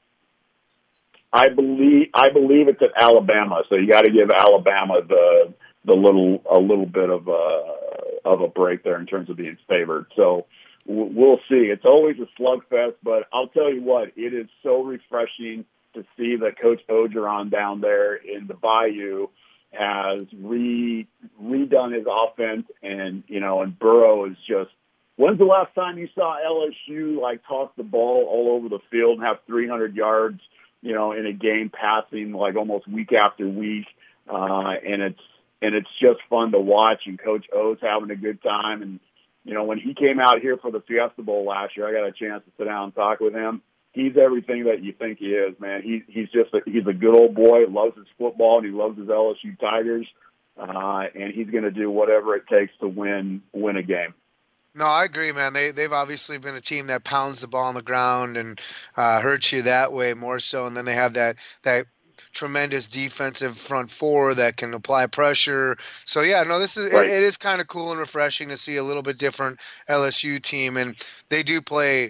I believe it's at Alabama, so you got to give Alabama a little bit of a break there in terms of being favored. So we'll see. It's always a slugfest, but I'll tell you what, it is so refreshing to see that Coach Orgeron down there in the Bayou has redone his offense, and Burrow is just. When's the last time you saw LSU toss the ball all over the field and have 300 yards, in a game passing almost week after week? And it's just fun to watch, and Coach O's having a good time. And, when he came out here for the Fiesta Bowl last year, I got a chance to sit down and talk with him. He's everything that you think he is, man. He's a good old boy, loves his football, and he loves his LSU Tigers. And he's going to do whatever it takes to win a game. No, I agree, man. They've obviously been a team that pounds the ball on the ground and hurts you that way more so. And then they have that tremendous defensive front four that can apply pressure. So yeah, no, this is right. It is kind of cool and refreshing to see a little bit different LSU team, and they do play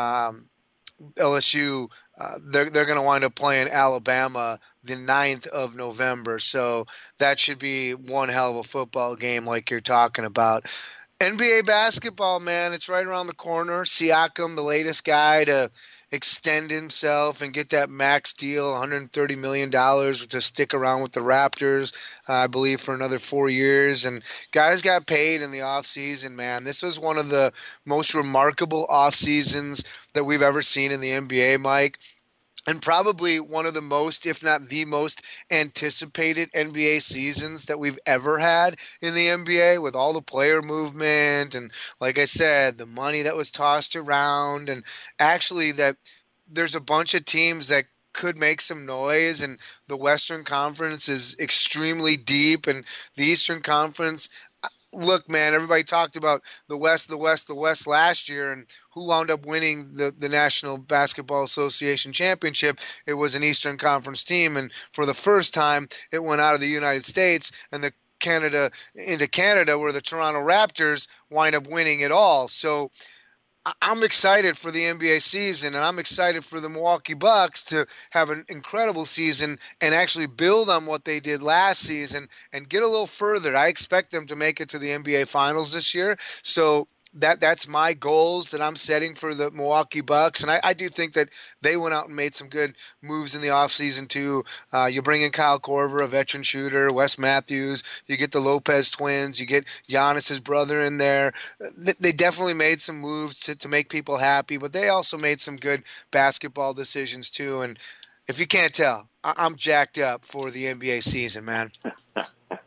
LSU. They're going to wind up playing Alabama the 9th of November. So that should be one hell of a football game, like you're talking about. NBA basketball, man, it's right around the corner. Siakam, the latest guy to extend himself and get that max deal, $130 million to stick around with the Raptors, I believe, for another 4 years. And guys got paid in the offseason, man. This was one of the most remarkable offseasons that we've ever seen in the NBA, Mike. And probably one of the most, if not the most, anticipated NBA seasons that we've ever had in the NBA, with all the player movement and, like I said, the money that was tossed around, and actually that there's a bunch of teams that could make some noise, and the Western Conference is extremely deep, and the Eastern Conference. Look, man, everybody talked about the West last year, and who wound up winning the National Basketball Association championship? It was an Eastern Conference team, and for the first time, it went out of the United States and into Canada, where the Toronto Raptors wind up winning it all. So I'm excited for the NBA season, and I'm excited for the Milwaukee Bucks to have an incredible season and actually build on what they did last season and get a little further. I expect them to make it to the NBA Finals this year. So that's my goals that I'm setting for the Milwaukee Bucks. And I do think that they went out and made some good moves in the offseason too. You bring in Kyle Korver, a veteran shooter, Wes Matthews. You get the Lopez twins. You get Giannis's brother in there. They definitely made some moves to make people happy, but they also made some good basketball decisions too. And if you can't tell, I'm jacked up for the NBA season, man.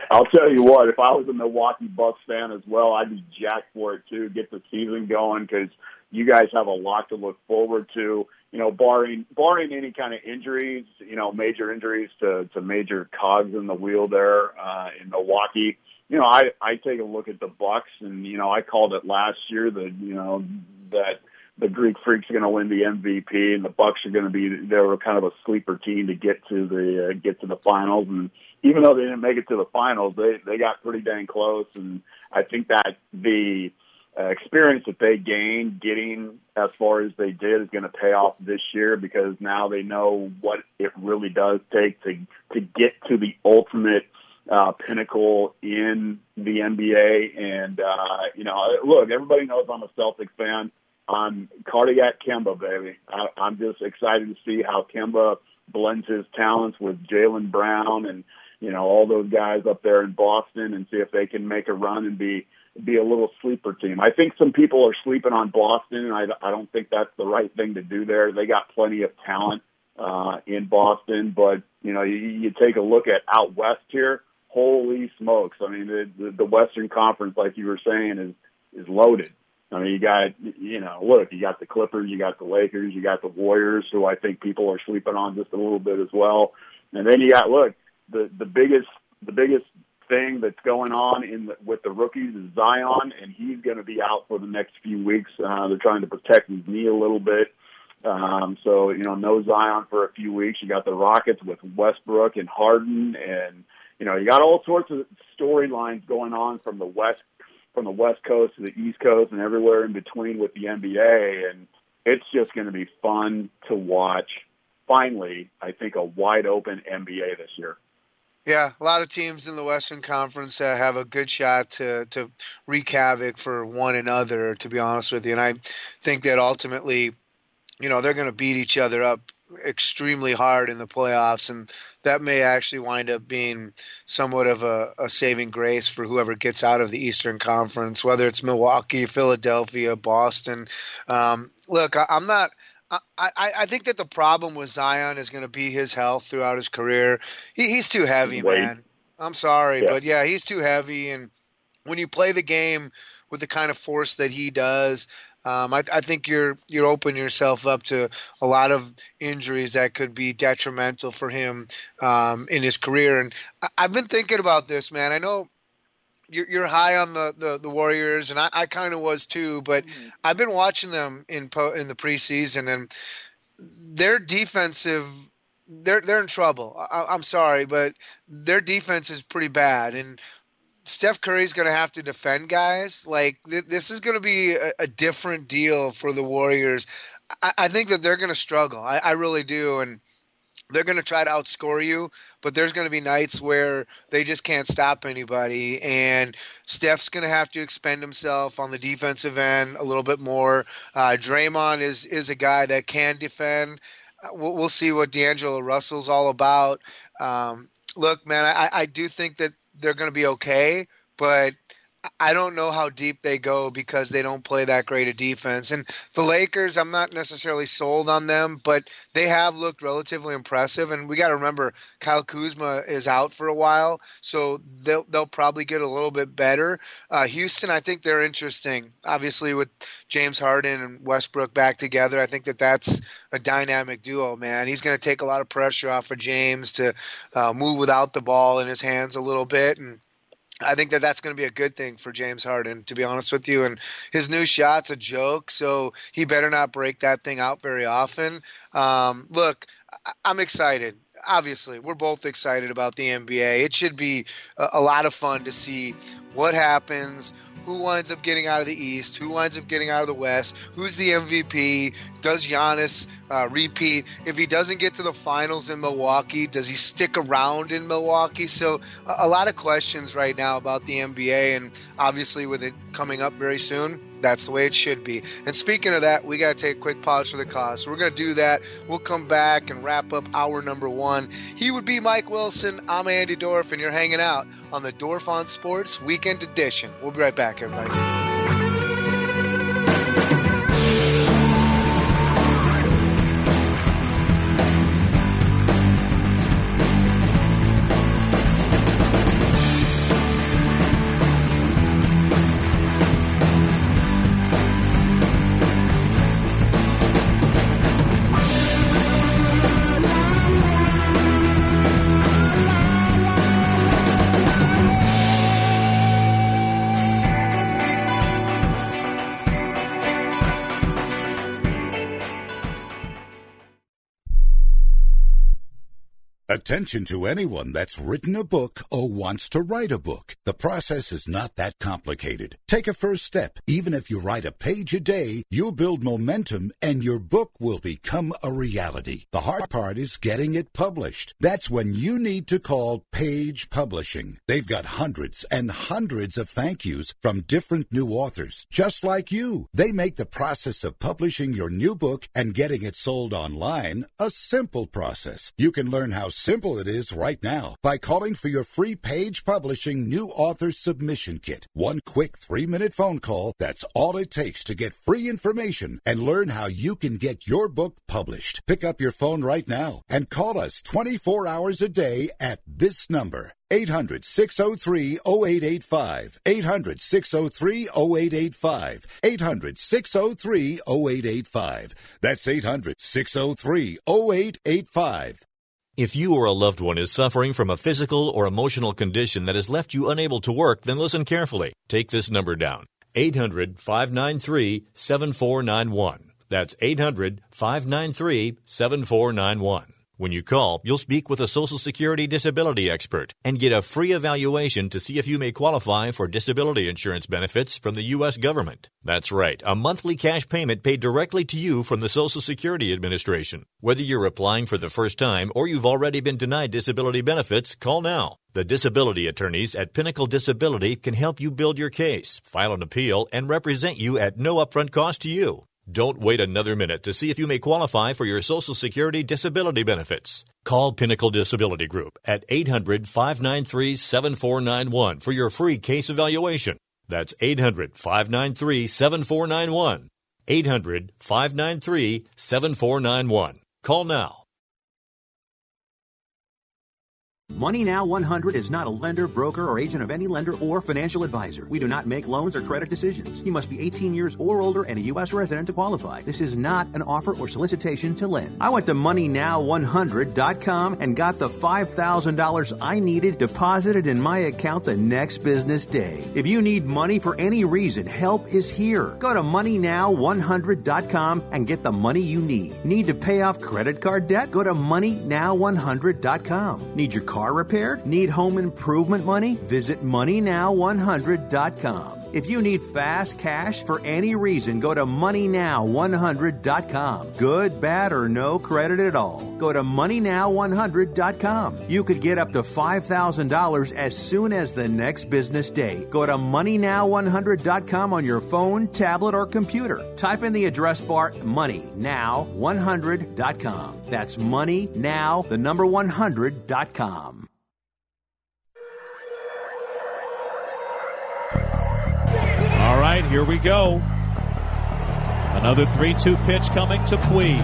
I'll tell you what, if I was a Milwaukee Bucks fan as well, I'd be jacked for it too. Get the season going because you guys have a lot to look forward to. You know, barring any kind of injuries, you know, major injuries to major cogs in the wheel there in Milwaukee. You know, I take a look at the Bucks, and you know, I called it last year that that the Greek Freaks are going to win the MVP, and the Bucks are going to they were kind of a sleeper team to get to the finals. And even though they didn't make it to the finals, they got pretty dang close. And I think that the experience that they gained getting as far as they did is going to pay off this year, because now they know what it really does take to get to the ultimate pinnacle in the NBA. And, you know, look, everybody knows I'm a Celtics fan. I'm cardiac Kemba, baby. I'm just excited to see how Kemba blends his talents with Jaylen Brown and, you know, all those guys up there in Boston, and see if they can make a run and be a little sleeper team. I think some people are sleeping on Boston, and I don't think that's the right thing to do there. They got plenty of talent in Boston, but, you know, you take a look at out west here, holy smokes. I mean, the Western Conference, like you were saying, is loaded. I mean, you got the Clippers, you got the Lakers, you got the Warriors, who I think people are sleeping on just a little bit as well. And then you got, the biggest thing that's going on with the rookies is Zion, and he's going to be out for the next few weeks. They're trying to protect his knee a little bit. So, you know, no Zion for a few weeks. You got the Rockets with Westbrook and Harden, and, you know, you got all sorts of storylines going on from the West Coast to the East Coast and everywhere in between with the NBA, and it's just going to be fun to watch. Finally, I think a wide open NBA this year. Yeah, a lot of teams in the Western Conference have a good shot to wreak havoc for one another, to be honest with you. And I think that ultimately, you know, they're going to beat each other up extremely hard in the playoffs, and that may actually wind up being somewhat of a saving grace for whoever gets out of the Eastern Conference, whether it's Milwaukee, Philadelphia, Boston. Look, I think that the problem with Zion is going to be his health throughout his career. He's too heavy, man. I'm sorry, but yeah, he's too heavy. And when you play the game with the kind of force that he does, I think you're opening yourself up to a lot of injuries that could be detrimental for him in his career. And I've been thinking about this, man. I know you're high on the Warriors, and I kind of was too. But I've been watching them in the preseason, and their defensive. They're in trouble. I'm sorry, but their defense is pretty bad, and Steph Curry's going to have to defend guys. Like, this is going to be a different deal for the Warriors. I think that they're going to struggle. I really do. And they're going to try to outscore you, but there's going to be nights where they just can't stop anybody. And Steph's going to have to expend himself on the defensive end a little bit more. Draymond is a guy that can defend. We'll see what D'Angelo Russell's all about. Look, man, I do think that they're going to be okay, but I don't know how deep they go because they don't play that great a defense. And the Lakers, I'm not necessarily sold on them, but they have looked relatively impressive. And we got to remember, Kyle Kuzma is out for a while, so they'll probably get a little bit better. Houston, I think they're interesting. Obviously, with James Harden and Westbrook back together, I think that's a dynamic duo, man. He's going to take a lot of pressure off of James to move without the ball in his hands a little bit, and I think that's going to be a good thing for James Harden, to be honest with you. And his new shot's a joke, so he better not break that thing out very often. Look, I'm excited. Obviously, we're both excited about the NBA. It should be a lot of fun to see what happens, who winds up getting out of the East, who winds up getting out of the West, who's the MVP, does Giannis repeat? If he doesn't get to the finals in Milwaukee, does he stick around in Milwaukee? So a lot of questions right now about the NBA, and obviously with it coming up very soon, that's the way it should be. And speaking of that, we got to take a quick pause for the cause. So we're going to do that. We'll come back and wrap up hour number one. He would be Mike Wilson. I'm Andy Dorff, and you're hanging out on the Dorff on Sports Weekend Edition. We'll be right back, everybody. Attention to anyone that's written a book or wants to write a book. The process is not that complicated. Take a first step. Even if you write a page a day, you'll build momentum and your book will become a reality. The hard part is getting it published. That's when you need to call Page Publishing. They've got hundreds and hundreds of thank yous from different new authors, just like you. They make the process of publishing your new book and getting it sold online a simple process. You can learn how simple it is right now by calling for your free Page Publishing New Author Submission Kit. One quick 3-minute phone call, that's all it takes to get free information and learn how you can get your book published. Pick up your phone right now and call us 24 hours a day at this number. 800-603-0885. 800-603-0885. 800-603-0885. That's 800-603-0885. If you or a loved one is suffering from a physical or emotional condition that has left you unable to work, then listen carefully. Take this number down. 800-593-7491. That's 800-593-7491. When you call, you'll speak with a Social Security disability expert and get a free evaluation to see if you may qualify for disability insurance benefits from the U.S. government. That's right, a monthly cash payment paid directly to you from the Social Security Administration. Whether you're applying for the first time or you've already been denied disability benefits, call now. The disability attorneys at Pinnacle Disability can help you build your case, file an appeal, and represent you at no upfront cost to you. Don't wait another minute to see if you may qualify for your Social Security disability benefits. Call Pinnacle Disability Group at 800-593-7491 for your free case evaluation. That's 800-593-7491. 800-593-7491. Call now. Money Now 100 is not a lender, broker, or agent of any lender or financial advisor. We do not make loans or credit decisions. You must be 18 years or older and a U.S. resident to qualify. This is not an offer or solicitation to lend. I went to MoneyNow100.com and got the $5,000 I needed deposited in my account the next business day. If you need money for any reason, help is here. Go to MoneyNow100.com and get the money you need. Need to pay off credit card debt? Go to MoneyNow100.com. Need your car repaired? Need home improvement money? Visit MoneyNow100.com. If you need fast cash for any reason, go to MoneyNow100.com. Good, bad, or no credit at all. Go to MoneyNow100.com. You could get up to $5,000 as soon as the next business day. Go to MoneyNow100.com on your phone, tablet, or computer. Type in the address bar MoneyNow100.com. That's MoneyNow100.com. All right, here we go. Another 3-2 pitch coming to Puig.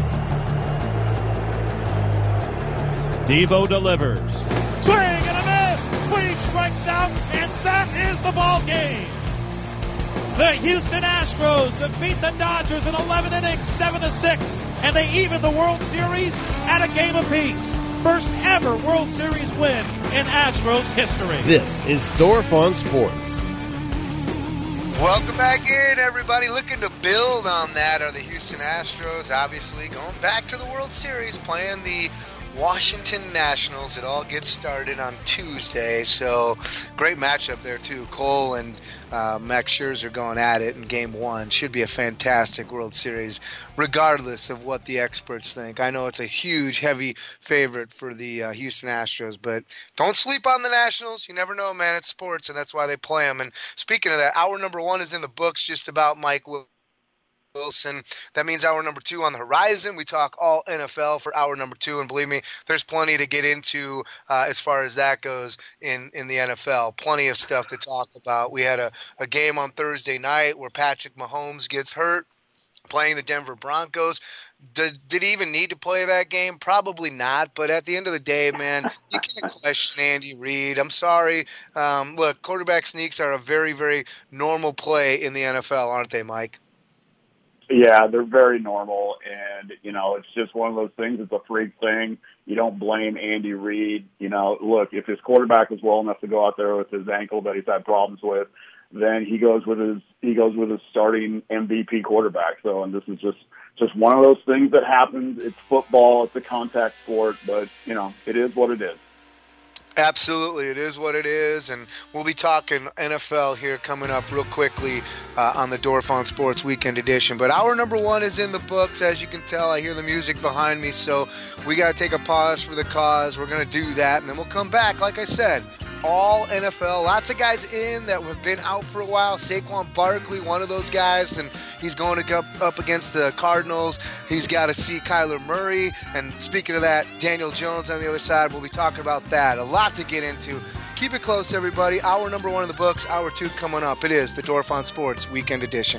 Devo delivers. Swing and a miss. Puig strikes out, and that is the ball game. The Houston Astros defeat the Dodgers in 11 innings, 7-6, and they even the World Series at a game apiece. First ever World Series win in Astros history. This is Dorf on Sports. Welcome back in, everybody. Looking to build on that are the Houston Astros, obviously going back to the World Series, playing the Washington Nationals. It all gets started on Tuesday, so great matchup there too. Cole and Max Scherzer going at it in Game 1. Should be a fantastic World Series, regardless of what the experts think. I know it's a huge, heavy favorite for the Houston Astros, but don't sleep on the Nationals. You never know, man. It's sports, and that's why they play them. And speaking of that, hour number 1 is in the books, just about Mike Wilson. That means hour number 2 on the horizon. We talk all NFL for hour number 2, and believe me, there's plenty to get into as far as that goes in the NFL. Plenty of stuff to talk about. We had a game on Thursday night where Patrick Mahomes gets hurt playing the Denver Broncos. Did he even need to play that game? Probably not, but at the end of the day, man, you can't question Andy Reid. I'm sorry. Look, quarterback sneaks are a very, very normal play in the NFL, aren't they, Mike? Yeah, they're very normal, and, it's just one of those things. It's a freak thing. You don't blame Andy Reid. Look, if his quarterback is well enough to go out there with his ankle that he's had problems with, then he goes with his starting MVP quarterback. So, and this is just one of those things that happens. It's football. It's a contact sport, but it is what it is. Absolutely, it is what it is, and we'll be talking NFL here coming up real quickly on the Dorf on Sports Weekend Edition. But hour number 1 is in the books. As you can tell, I hear the music behind me, so we got to take a pause for the cause. We're going to do that, and then we'll come back. Like I said, all NFL. Lots of guys in that have been out for a while. Saquon Barkley, one of those guys, and he's going to go up against the Cardinals. He's got to see Kyler Murray. And speaking of that, Daniel Jones on the other side. We'll be talking about that. A lot to get into. Keep it close, everybody. Hour number 1 in the books. Hour 2 coming up. It is the Dorf on Sports Weekend Edition.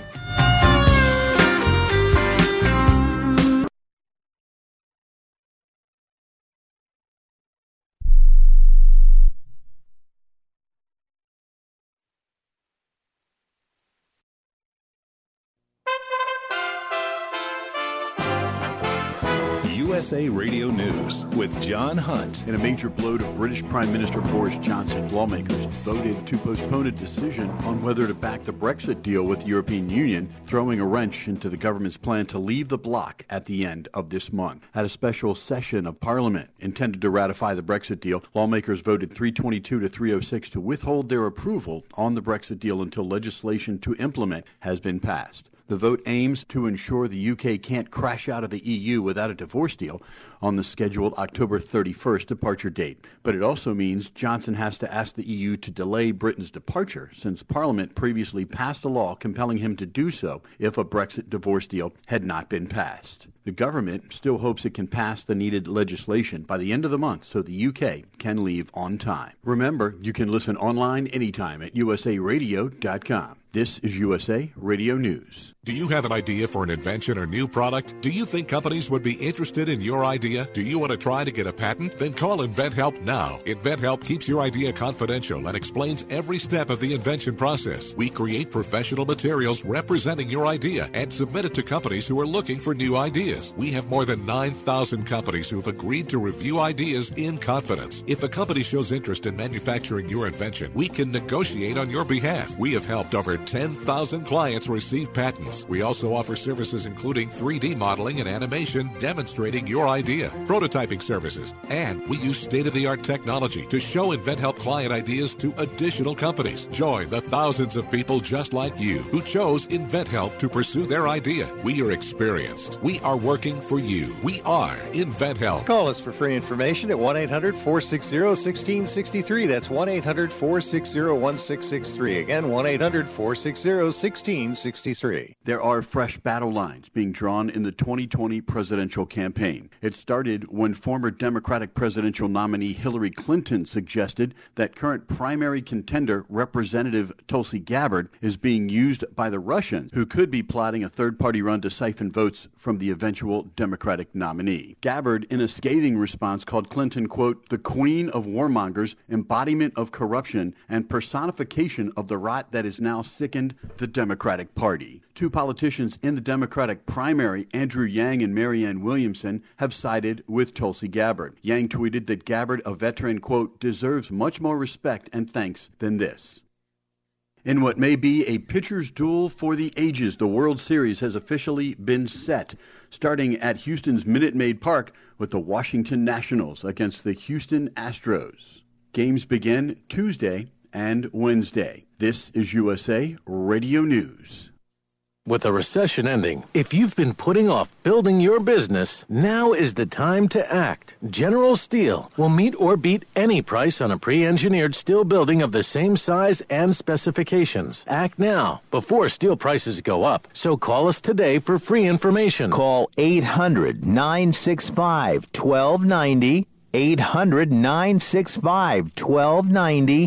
USA Radio News with John Hunt. In a major blow to British Prime Minister Boris Johnson, lawmakers voted to postpone a decision on whether to back the Brexit deal with the European Union, throwing a wrench into the government's plan to leave the bloc at the end of this month. At a special session of Parliament intended to ratify the Brexit deal, lawmakers voted 322 to 306 to withhold their approval on the Brexit deal until legislation to implement has been passed. The vote aims to ensure the UK can't crash out of the EU without a divorce deal on the scheduled October 31st departure date. But it also means Johnson has to ask the EU to delay Britain's departure, since Parliament previously passed a law compelling him to do so if a Brexit divorce deal had not been passed. The government still hopes it can pass the needed legislation by the end of the month so the UK can leave on time. Remember, you can listen online anytime at usaradio.com. This is USA Radio News. Do you have an idea for an invention or new product? Do you think companies would be interested in your idea? Do you want to try to get a patent? Then call InventHelp now. InventHelp keeps your idea confidential and explains every step of the invention process. We create professional materials representing your idea and submit it to companies who are looking for new ideas. We have more than 9,000 companies who have agreed to review ideas in confidence. If a company shows interest in manufacturing your invention, we can negotiate on your behalf. We have helped over 10,000 clients receive patents. We also offer services including 3D modeling and animation demonstrating your idea, prototyping services, and we use state-of-the-art technology to show InventHelp client ideas to additional companies. Join the thousands of people just like you who chose InventHelp to pursue their idea. We are experienced. We are working for you. We are InventHelp. Call us for free information at 1-800-460-1663. That's 1-800-460-1663. Again, 1-800-460-1663. There are fresh battle lines being drawn in the 2020 presidential campaign. It started when former Democratic presidential nominee Hillary Clinton suggested that current primary contender Representative Tulsi Gabbard is being used by the Russians, who could be plotting a third-party run to siphon votes from the eventual Democratic nominee. Gabbard, in a scathing response, called Clinton, quote, the queen of warmongers, embodiment of corruption, and personification of the rot that has now sickened the Democratic Party. Two politicians in the Democratic primary, Andrew Yang and Marianne Williamson, have sided with Tulsi Gabbard. Yang tweeted that Gabbard, a veteran, quote, deserves much more respect and thanks than this. In what may be a pitcher's duel for the ages, the World Series has officially been set, starting at Houston's Minute Maid Park with the Washington Nationals against the Houston Astros. Games begin Tuesday and Wednesday. This is USA Radio News. With the recession ending, if you've been putting off building your business, now is the time to act. General Steel will meet or beat any price on a pre-engineered steel building of the same size and specifications. Act now, before steel prices go up. So call us today for free information. Call 800-965-1290. 800-965-1290,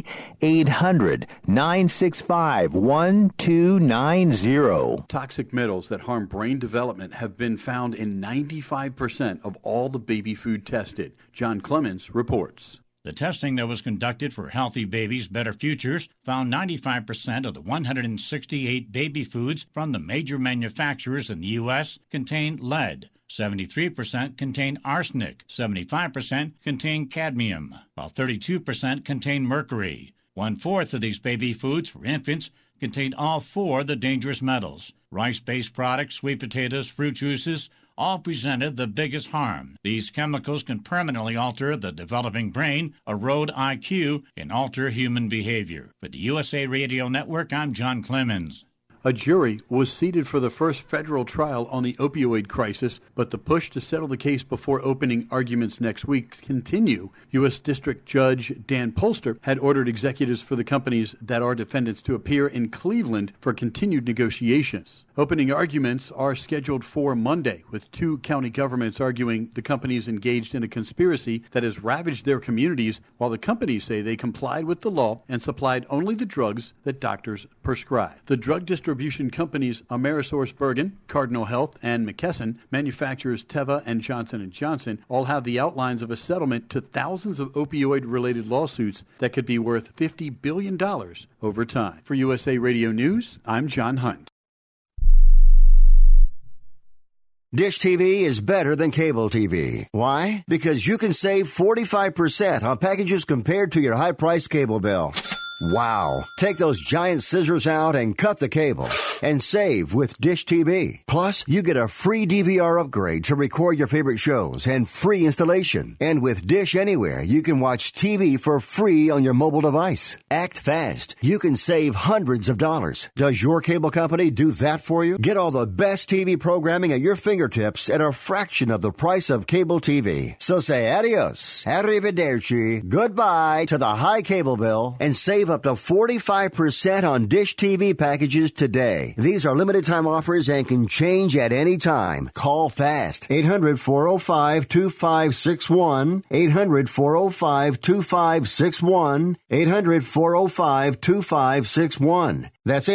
800-965-1290. Toxic metals that harm brain development have been found in 95% of all the baby food tested. John Clemens reports. The testing that was conducted for Healthy Babies, Better Futures found 95% of the 168 baby foods from the major manufacturers in the U.S. contain lead. 73% contain arsenic, 75% contain cadmium, while 32% contain mercury. 1/4 of these baby foods for infants contain all 4 of the dangerous metals. Rice-based products, sweet potatoes, fruit juices, all presented the biggest harm. These chemicals can permanently alter the developing brain, erode IQ, and alter human behavior. For the USA Radio Network, I'm John Clemens. A jury was seated for the first federal trial on the opioid crisis, but the push to settle the case before opening arguments next week continue. U.S. District Judge Dan Polster had ordered executives for the companies that are defendants to appear in Cleveland for continued negotiations. Opening arguments are scheduled for Monday, with 2 county governments arguing the companies engaged in a conspiracy that has ravaged their communities, while the companies say they complied with the law and supplied only the drugs that doctors prescribe. The drug distribution companies AmerisourceBergen, Cardinal Health, and McKesson, manufacturers Teva and Johnson & Johnson, all have the outlines of a settlement to thousands of opioid-related lawsuits that could be worth $50 billion over time. For USA Radio News, I'm John Hunt. Dish TV is better than cable TV. Why? Because you can save 45% on packages compared to your high-priced cable bill. Wow. Take those giant scissors out and cut the cable and save with Dish TV. Plus, you get a free DVR upgrade to record your favorite shows and free installation. And with Dish Anywhere, you can watch TV for free on your mobile device. Act fast. You can save hundreds of dollars. Does your cable company do that for you? Get all the best TV programming at your fingertips at a fraction of the price of cable TV. So say adios, arrivederci, goodbye to the high cable bill and save up to 45% on Dish TV packages today. These are limited time offers and can change at any time. Call fast. 800-405-2561. 800-405-2561. 800-405-2561. That's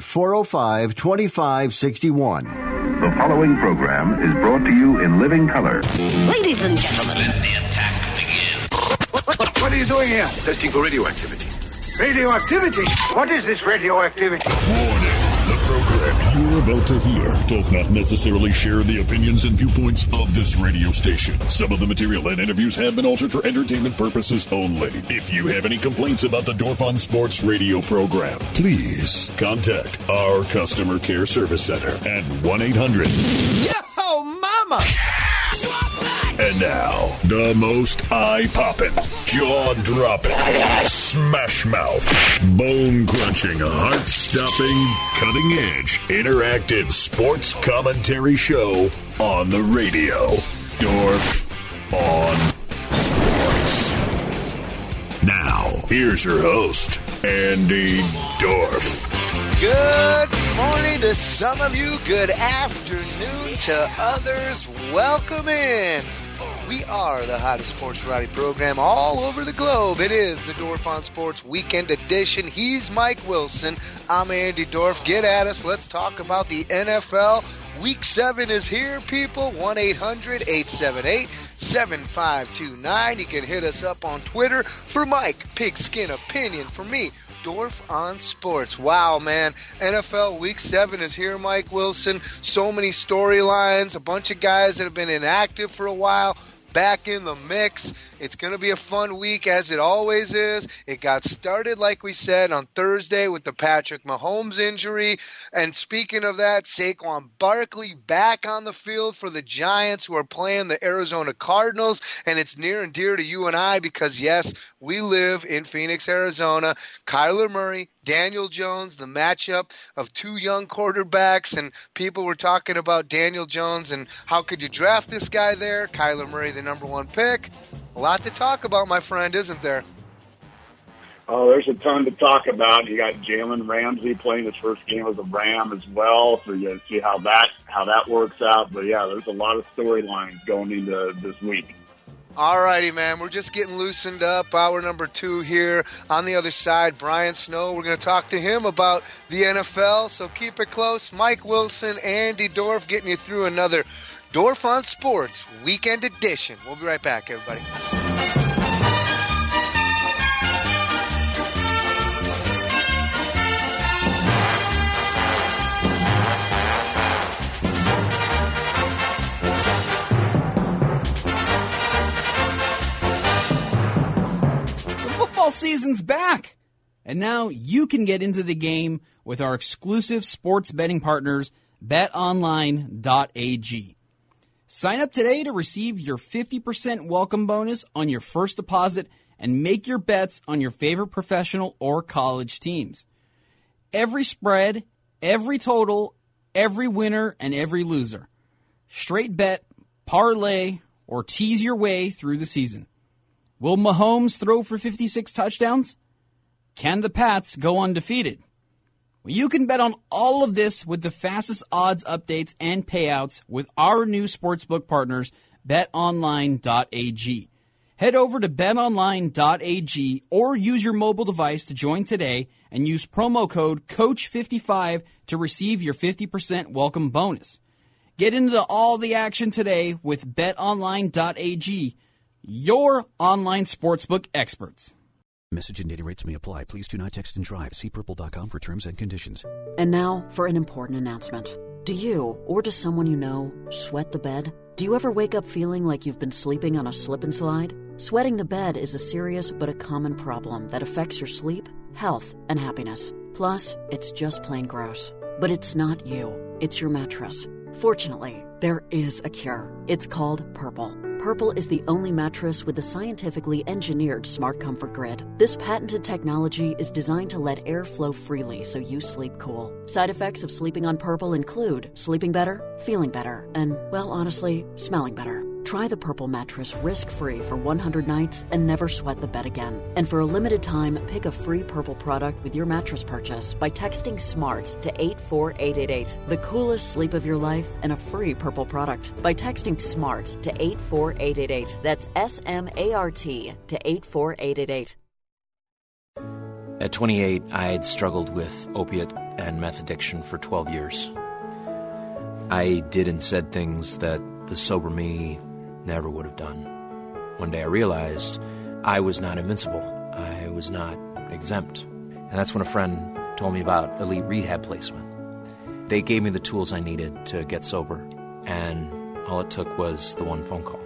800-405-2561. The following program is brought to you in living color. Ladies and gentlemen, let the attack begin. What are you doing here? Testing for radioactivity. Radioactivity? What is this radioactivity? Warning. The program you're about to hear does not necessarily share the opinions and viewpoints of this radio station. Some of the material and interviews have been altered for entertainment purposes only. If you have any complaints about the Dorfon Sports radio program, please contact our customer care service center at 1-800. Yo, mama! And now, the most eye-popping, jaw-dropping, smash-mouth, bone-crunching, heart-stopping, cutting-edge, interactive sports commentary show on the radio. Dorf on Sports. Now, here's your host, Andy Dorf. Good morning to some of you. Good afternoon to others. Welcome in. We are the hottest sports variety program all over the globe. It is the Dorf on Sports Weekend Edition. He's Mike Wilson. I'm Andy Dorf. Get at us. Let's talk about the NFL. Week 7 is here, people. 1-800-878-7529. You can hit us up on Twitter. For Mike, Pigskin Opinion. For me, Dorf on Sports. Wow, man. NFL Week 7 is here, Mike Wilson. So many storylines. A bunch of guys that have been inactive for a while back in the mix. It's going to be a fun week, as it always is. It got started, like we said, on Thursday with the Patrick Mahomes injury. And speaking of that, Saquon Barkley back on the field for the Giants, who are playing the Arizona Cardinals. And it's near and dear to you and I because, yes, we live in Phoenix, Arizona. Kyler Murray, Daniel Jones, the matchup of 2 young quarterbacks. And people were talking about Daniel Jones and how could you draft this guy there? Kyler Murray, the number 1 pick. A lot to talk about, my friend, isn't there? Oh, there's a ton to talk about. You got Jalen Ramsey playing his first game as a Ram as well, so you see how that works out. But yeah, there's a lot of storylines going into this week. All righty, man. We're just getting loosened up. Hour number 2 here. On the other side, Brian Snow. We're going to talk to him about the NFL, so keep it close. Mike Wilson, Andy Dorf, getting you through another Dorf on Sports Weekend Edition. We'll be right back, everybody. The football season's back. And now you can get into the game with our exclusive sports betting partners, betonline.ag. Sign up today to receive your 50% welcome bonus on your first deposit and make your bets on your favorite professional or college teams. Every spread, every total, every winner, and every loser. Straight bet, parlay, or tease your way through the season. Will Mahomes throw for 56 touchdowns? Can the Pats go undefeated? Well, you can bet on all of this with the fastest odds updates and payouts with our new sportsbook partners, betonline.ag. Head over to betonline.ag or use your mobile device to join today and use promo code COACH55 to receive your 50% welcome bonus. Get into all the action today with betonline.ag, your online sportsbook experts. Message and data rates may apply. Please do not text and drive. See purple.com for terms and conditions. And now for an important announcement. Do you, or does someone you know, sweat the bed? Do you ever wake up feeling like you've been sleeping on a slip and slide? Sweating the bed is a serious but a common problem that affects your sleep, health, and happiness. Plus, it's just plain gross. But it's not you. It's your mattress. Fortunately, there is a cure. It's called Purple. Purple is the only mattress with a scientifically engineered smart comfort grid. This patented technology is designed to let air flow freely so you sleep cool. Side effects of sleeping on Purple include sleeping better, feeling better, and, well, honestly, smelling better. Try the Purple mattress risk-free for 100 nights and never sweat the bed again. And for a limited time, pick a free Purple product with your mattress purchase by texting SMART to 84888. The coolest sleep of your life and a free Purple product by texting SMART to 84888. That's SMART to 84888. At 28, I had struggled with opiate and meth addiction for 12 years. I did and said things that the sober me never would have done. One day I realized I was not invincible. I was not exempt. And that's when a friend told me about Elite Rehab Placement. They gave me the tools I needed to get sober, and all it took was the one phone call.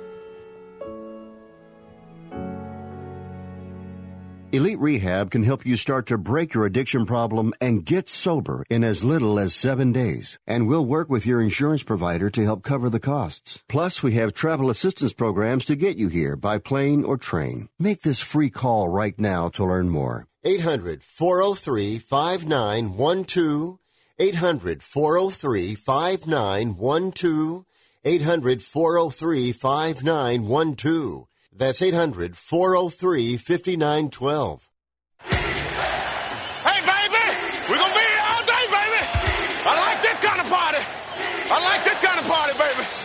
Elite Rehab can help you start to break your addiction problem and get sober in as little as 7 days. And we'll work with your insurance provider to help cover the costs. Plus, we have travel assistance programs to get you here by plane or train. Make this free call right now to learn more. 800-403-5912. 800-403-5912. 800-403-5912. That's 800-403-5912. Hey, baby! We're going to be here all day, baby! I like this kind of party! I like this kind of party,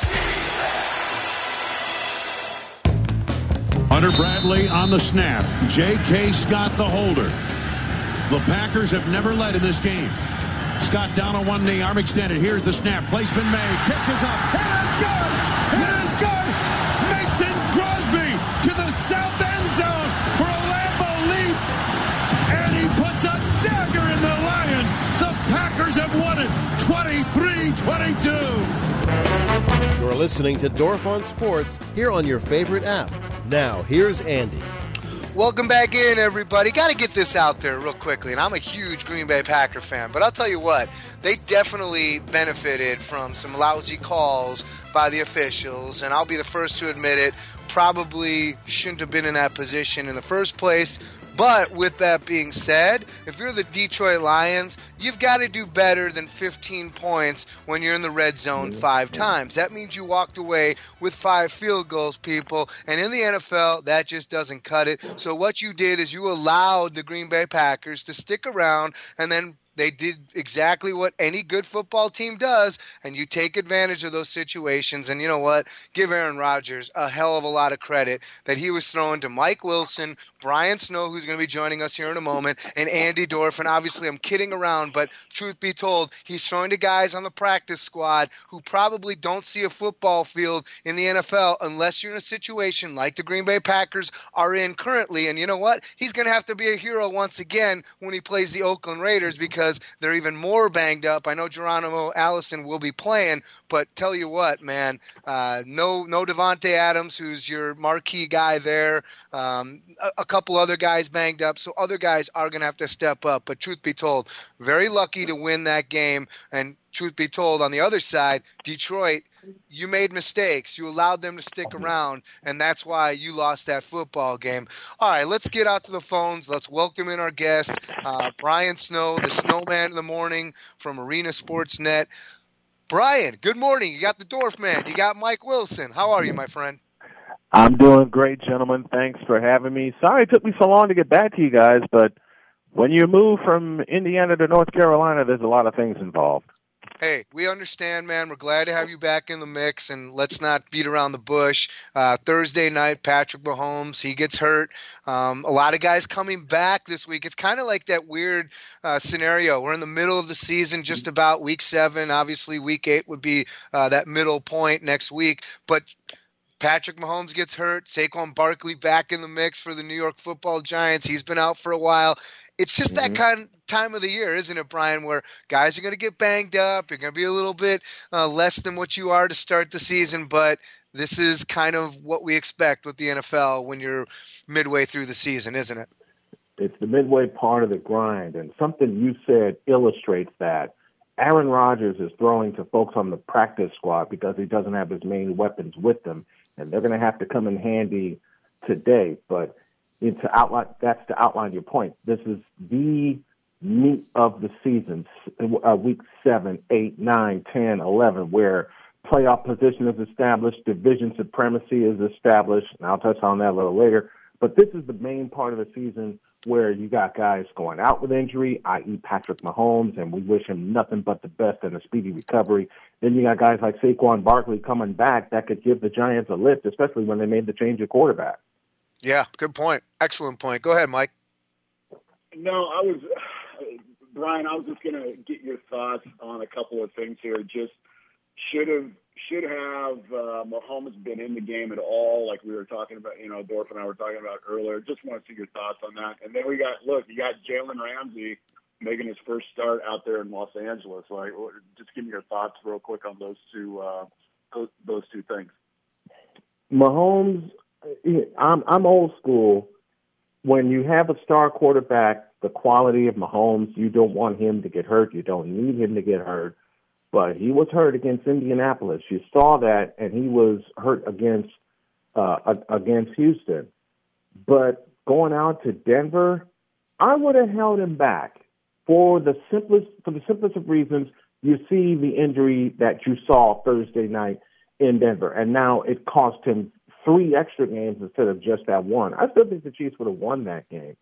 baby! Hunter Bradley on the snap. J.K. Scott the holder. The Packers have never led in this game. Scott down on one knee, arm extended. Here's the snap. Placement made. Kick is up. It is good! It is good! Mason Crosby to the south end zone for a Lambeau leap. And he puts a dagger in the Lions. The Packers have won it 23-22. You're listening to Dorf on Sports here on your favorite app. Now, here's Andy. Welcome back in, everybody. Got to get this out there real quickly, and I'm a huge Green Bay Packer fan, but I'll tell you what, they definitely benefited from some lousy calls by the officials, and I'll be the first to admit it, probably shouldn't have been in that position in the first place. But with that being said, if you're the Detroit Lions, you've got to do better than 15 points when you're in the red zone 5 times. That means you walked away with 5 field goals, people. And in the NFL, that just doesn't cut it. So what you did is you allowed the Green Bay Packers to stick around, and then they did exactly what any good football team does, and you take advantage of those situations. And you know what? Give Aaron Rodgers a hell of a lot of credit that he was throwing to Mike Wilson, Brian Snow, who's going to be joining us here in a moment, and Andy Dorf. And obviously I'm kidding around, but truth be told, he's throwing to guys on the practice squad who probably don't see a football field in the NFL unless you're in a situation like the Green Bay Packers are in currently. And you know what? He's going to have to be a hero once again when he plays the Oakland Raiders, because because they're even more banged up. I know Geronimo Allison will be playing, but tell you what, man, no Devontae Adams, who's your marquee guy there. A couple other guys banged up, so other guys are going to have to step up. But truth be told, very lucky to win that game. And truth be told, on the other side, Detroit, you made mistakes. You allowed them to stick around, and that's why you lost that football game. All right, let's get out to the phones. Let's welcome in our guest, Brian Snow, the Snowman in the Morning from Arena Sports Net. Brian, good morning. You got the Dorf Man. You got Mike Wilson. How are you, my friend? I'm doing great, gentlemen. Thanks for having me. Sorry it took me so long to get back to you guys, but when you move from Indiana to North Carolina, there's a lot of things involved. Hey, we understand, man. We're glad to have you back in the mix, and let's not beat around the bush. Thursday night, Patrick Mahomes, he gets hurt. A lot of guys coming back this week. It's kind of like that weird scenario. We're in the middle of the season, just about week 7. Obviously, week 8 would be that middle point next week. But Patrick Mahomes gets hurt. Saquon Barkley back in the mix for the New York Football Giants. He's been out for a while. It's just that kind of time of the year, isn't it, Brian, where guys are going to get banged up. You're going to be a little bit less than what you are to start the season, but this is kind of what we expect with the NFL when you're midway through the season, isn't it? It's the midway part of the grind, and something you said illustrates that. Aaron Rodgers is throwing to folks on the practice squad because he doesn't have his main weapons with him, and they're going to have to come in handy today. But that's to outline your point. This is the meat of the season, week 7, 8, 9, 10, 11, where playoff position is established, division supremacy is established, and I'll touch on that a little later. But this is the main part of the season where you got guys going out with injury, i.e. Patrick Mahomes, and we wish him nothing but the best and a speedy recovery. Then you got guys like Saquon Barkley coming back that could give the Giants a lift, especially when they made the change at quarterback. Yeah, good point. Excellent point. Go ahead, Mike. No, Brian, I was just going to get your thoughts on a couple of things here. Just should have Mahomes been in the game at all, like we were talking about, Dorf and I were talking about earlier. Just want to see your thoughts on that. And then you got Jalen Ramsey making his first start out there in Los Angeles. Like, just give me your thoughts real quick on those two things. Mahomes, I'm old school. When you have a star quarterback, the quality of Mahomes, you don't want him to get hurt. You don't need him to get hurt. But he was hurt against Indianapolis. You saw that, and he was hurt against Houston. But going out to Denver, I would have held him back for the simplest of reasons. You see the injury that you saw Thursday night in Denver, and now it cost him 3 extra games instead of just that one. I still think the Chiefs would have won that game.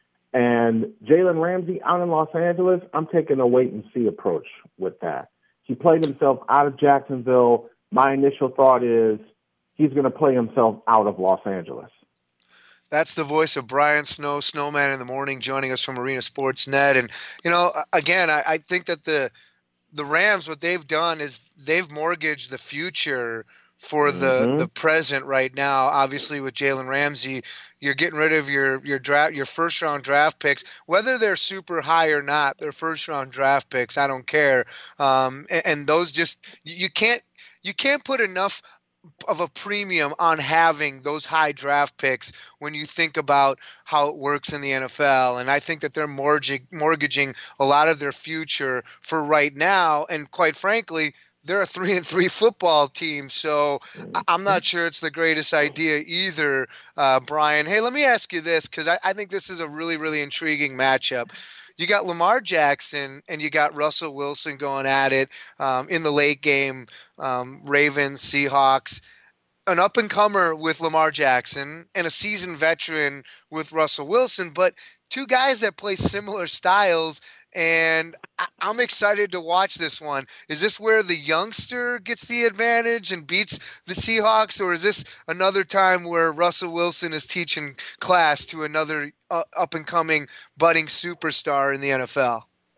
And Jalen Ramsey out in Los Angeles, I'm taking a wait-and-see approach with that. He played himself out of Jacksonville. My initial thought is he's going to play himself out of Los Angeles. That's the voice of Brian Snow, Snowman in the Morning, joining us from Arena Sports Net. And, again, I think that the Rams, what they've done is they've mortgaged the future for the present right now. Obviously, with Jalen Ramsey, you're getting rid of your first round draft picks, whether they're super high or not. They're first round draft picks. I don't care. And those just you can't put enough of a premium on having those high draft picks when you think about how it works in the NFL. And I think that they're mortgaging a lot of their future for right now. And quite frankly, they're a 3-3 football team, so I'm not sure it's the greatest idea either, Brian. Hey, let me ask you this, because I think this is a really, really intriguing matchup. You got Lamar Jackson and you got Russell Wilson going at it in the late game, Ravens, Seahawks. An up-and-comer with Lamar Jackson and a seasoned veteran with Russell Wilson, but two guys that play similar styles, and I'm excited to watch this one. Is this where the youngster gets the advantage and beats the Seahawks, or is this another time where Russell Wilson is teaching class to another up-and-coming budding superstar in the NFL?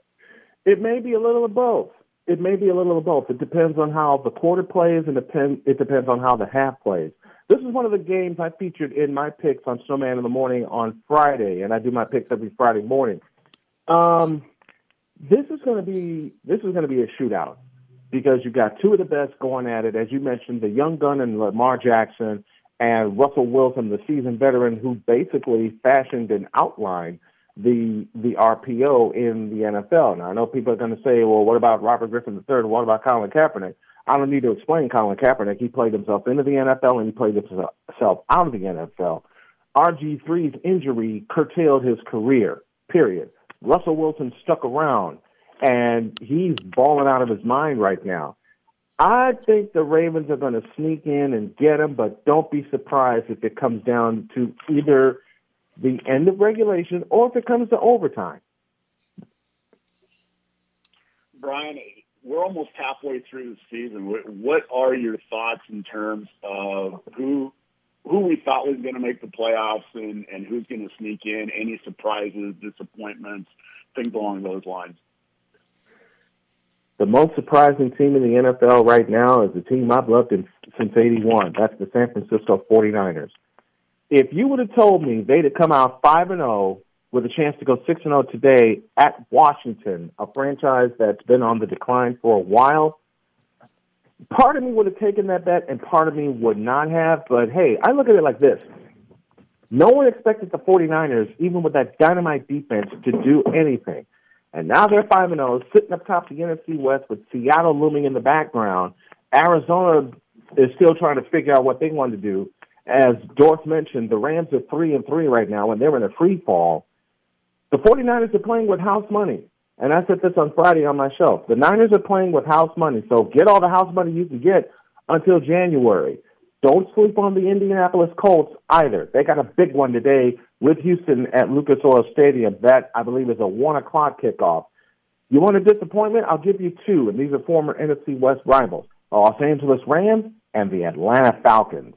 It may be a little of both. It depends on how the quarter plays, and it depends on how the half plays. This is one of the games I featured in my picks on Snowman in the Morning on Friday, and I do my picks every Friday morning. This is going to be a shootout because you've got two of the best going at it, as you mentioned, the young gun and Lamar Jackson, and Russell Wilson, the seasoned veteran who basically fashioned and outlined the RPO in the NFL. Now, I know people are going to say, well, what about Robert Griffin III? What about Colin Kaepernick? I don't need to explain Colin Kaepernick. He played himself into the NFL and he played himself out of the NFL. RG3's injury curtailed his career, period. Russell Wilson stuck around, and he's balling out of his mind right now. I think the Ravens are going to sneak in and get him, but don't be surprised if it comes down to either the end of regulation or if it comes to overtime. Brian, we're almost halfway through the season. What are your thoughts in terms of who we thought was going to make the playoffs and who's going to sneak in? Any surprises, disappointments, things along those lines? The most surprising team in the NFL right now is the team I've loved since '81. That's the San Francisco 49ers. If you would have told me they'd have come out 5-0 with a chance to go 6-0 today at Washington, a franchise that's been on the decline for a while, part of me would have taken that bet and part of me would not have. But, hey, I look at it like this. No one expected the 49ers, even with that dynamite defense, to do anything. And now they're 5-0, sitting up top of the NFC West with Seattle looming in the background. Arizona is still trying to figure out what they want to do. As Dorf mentioned, the Rams are 3-3 right now, and they're in a free fall. The 49ers are playing with house money. And I said this on Friday on my show. The Niners are playing with house money, so get all the house money you can get until January. Don't sleep on the Indianapolis Colts either. They got a big one today with Houston at Lucas Oil Stadium. That, I believe, is a 1 o'clock kickoff. You want a disappointment? I'll give you two, and these are former NFC West rivals, the Los Angeles Rams and the Atlanta Falcons.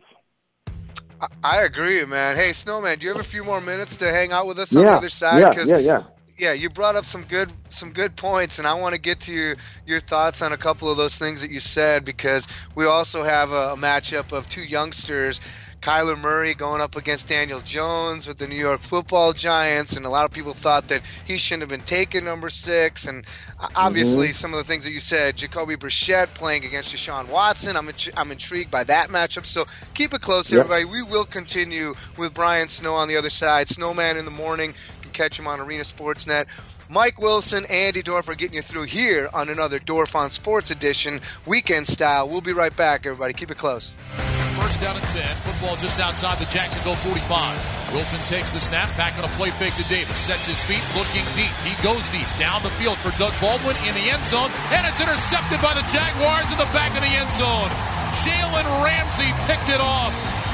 I agree, man. Hey, Snowman, do you have a few more minutes to hang out with us on the other side? Yeah, you brought up some good points, and I want to get to your thoughts on a couple of those things that you said, because we also have a matchup of two youngsters, Kyler Murray going up against Daniel Jones with the New York Football Giants, and a lot of people thought that he shouldn't have been taken number 6, and obviously some of the things that you said, Jacoby Brissett playing against Deshaun Watson, I'm intrigued by that matchup, so keep it close, everybody. We will continue with Brian Snow on the other side. Snowman in the morning, you can catch him on Arena Sportsnet. Mike Wilson, Andy Dorf are getting you through here on another Dorf on Sports edition, weekend style. We'll be right back, everybody. Keep it close. First down and 10. Football just outside the Jacksonville 45. Wilson takes the snap, back on a play fake to Davis. Sets his feet, looking deep. He goes deep. Down the field for Doug Baldwin in the end zone. And it's intercepted by the Jaguars in the back of the end zone. Jalen Ramsey picked it off.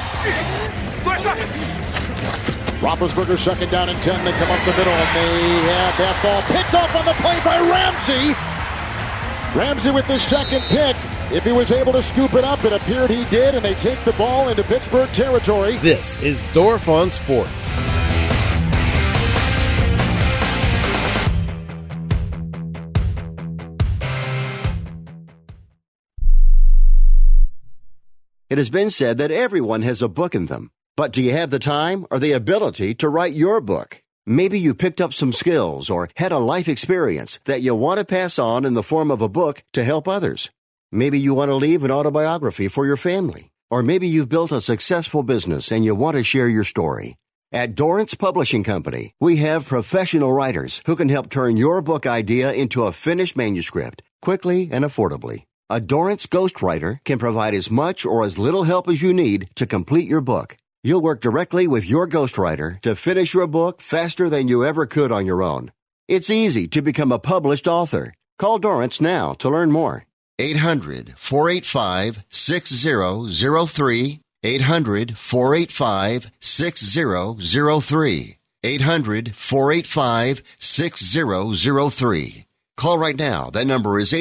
Roethlisberger second down and 10. They come up the middle, and they have that ball picked off on the play by Ramsey. Ramsey with the second pick. If he was able to scoop it up, it appeared he did, and they take the ball into Pittsburgh territory. This is Dorf on Sports. It has been said that everyone has a book in them. But do you have the time or the ability to write your book? Maybe you picked up some skills or had a life experience that you want to pass on in the form of a book to help others. Maybe you want to leave an autobiography for your family. Or maybe you've built a successful business and you want to share your story. At Dorrance Publishing Company, we have professional writers who can help turn your book idea into a finished manuscript quickly and affordably. A Dorrance ghostwriter can provide as much or as little help as you need to complete your book. You'll work directly with your ghostwriter to finish your book faster than you ever could on your own. It's easy to become a published author. Call Dorrance now to learn more. 800-485-6003. 800-485-6003. 800-485-6003. Call right now. That number is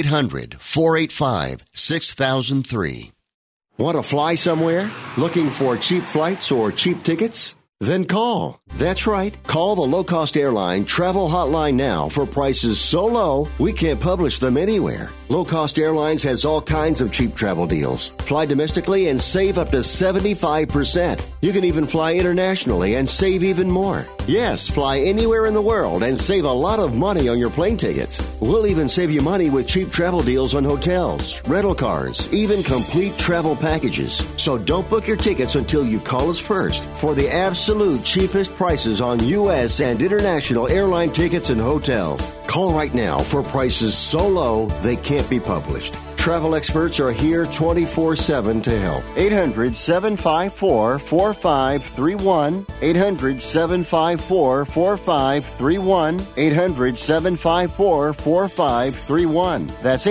800-485-6003. Want to fly somewhere? Looking for cheap flights or cheap tickets? Then call. That's right. Call the low-cost airline travel hotline now for prices so low we can't publish them anywhere. Low Cost Airlines has all kinds of cheap travel deals. Fly domestically and save up to 75%. You can even fly internationally and save even more. Yes, fly anywhere in the world and save a lot of money on your plane tickets. We'll even save you money with cheap travel deals on hotels, rental cars, even complete travel packages. So don't book your tickets until you call us first for the absolute cheapest prices on U.S. and international airline tickets and hotels. Call right now for prices so low they can't be published. Travel experts are here 24/7 to help. 800-754-4531. 800-754-4531. 800-754-4531. That's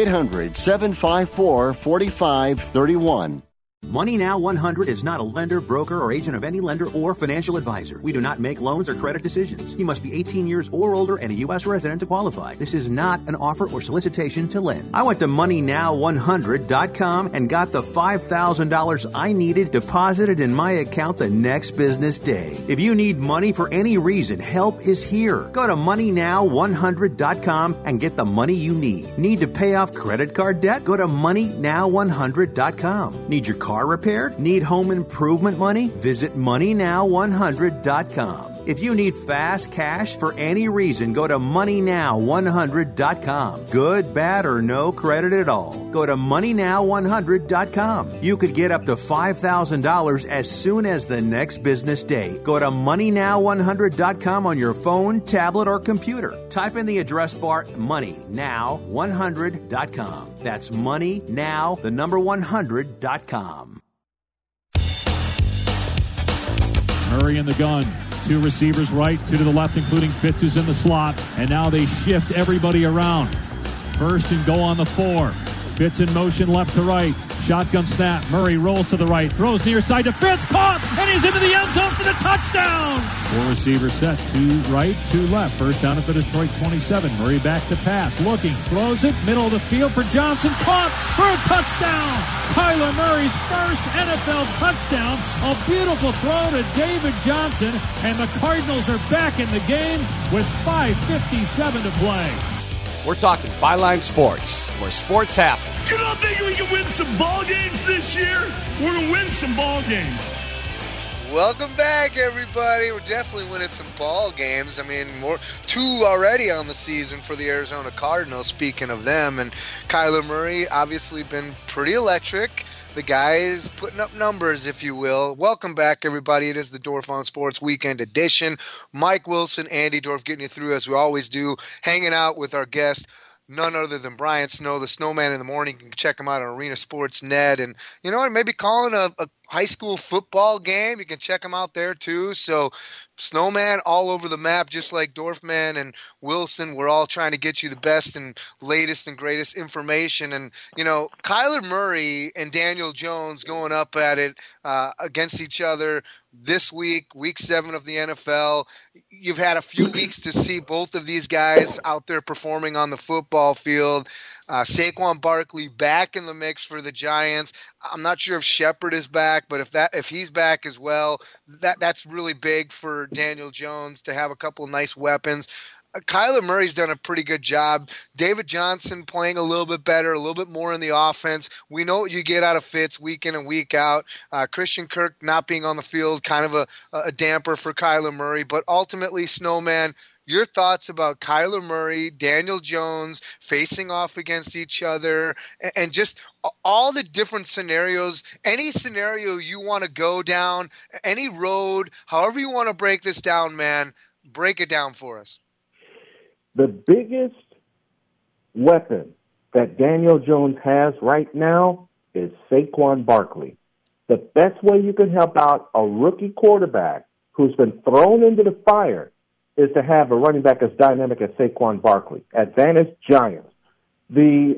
800-754-4531. Money Now 100 is not a lender, broker, or agent of any lender or financial advisor. We do not make loans or credit decisions. You must be 18 years or older and a U.S. resident to qualify. This is not an offer or solicitation to lend. I went to MoneyNow100.com and got the $5,000 I needed deposited in my account the next business day. If you need money for any reason, help is here. Go to MoneyNow100.com and get the money you need. Need to pay off credit card debt? Go to MoneyNow100.com. Need your car repaired? Need home improvement money? Visit MoneyNow100.com. If you need fast cash for any reason, go to MoneyNow100.com. Good, bad, or no credit at all. Go to MoneyNow100.com. You could get up to $5,000 as soon as the next business day. Go to MoneyNow100.com on your phone, tablet, or computer. Type in the address bar MoneyNow100.com. That's MoneyNow100.com. Murray in the gun. Two receivers right, two to the left, including Fitz, who's in the slot. And now they shift everybody around. First and goal on the 4. Fitz in motion left to right. Shotgun snap. Murray rolls to the right. Throws near side to Fitz. Caught! And he's into the end zone for the touchdown! 4 receivers set. 2 right, 2 left. First down at the Detroit 27. Murray back to pass. Looking. Throws it. Middle of the field for Johnson. Caught for a touchdown! Kyler Murray's first NFL touchdown. A beautiful throw to David Johnson. And the Cardinals are back in the game with 5:57 to play. We're talking Byline Sports, where sports happen. You don't think we can win some ball games this year? We're going to win some ball games. Welcome back, everybody. We're definitely winning some ball games. I mean, 2 already on the season for the Arizona Cardinals, speaking of them. And Kyler Murray, obviously been pretty electric. The guy is putting up numbers, if you will. Welcome back, everybody. It is the Dorf on Sports Weekend Edition. Mike Wilson, Andy Dorf getting you through as we always do, hanging out with our guest, none other than Brian Snow, the Snowman in the Morning. You can check him out on Arena Sports Net. And you know what? Maybe calling a high school football game. You can check him out there too. So Snowman all over the map, just like Dorfman and Wilson. We're all trying to get you the best and latest and greatest information. And, you know, Kyler Murray and Daniel Jones going up at it against each other this week, week 7 of the NFL. You've had a few weeks to see both of these guys out there performing on the football field. Saquon Barkley back in the mix for the Giants. I'm not sure if Shepard is back, but if he's back as well, that's really big for Daniel Jones to have a couple of nice weapons. Kyler Murray's done a pretty good job. David Johnson playing a little bit better, a little bit more in the offense. We know what you get out of Fitz week in and week out. Christian Kirk not being on the field, kind of a damper for Kyler Murray. But ultimately, Snowman, your thoughts about Kyler Murray, Daniel Jones facing off against each other, and just all the different scenarios, any scenario you want to go down, any road, however you want to break this down, man, break it down for us. The biggest weapon that Daniel Jones has right now is Saquon Barkley. The best way you can help out a rookie quarterback who's been thrown into the fire is to have a running back as dynamic as Saquon Barkley. Advantage Giants. The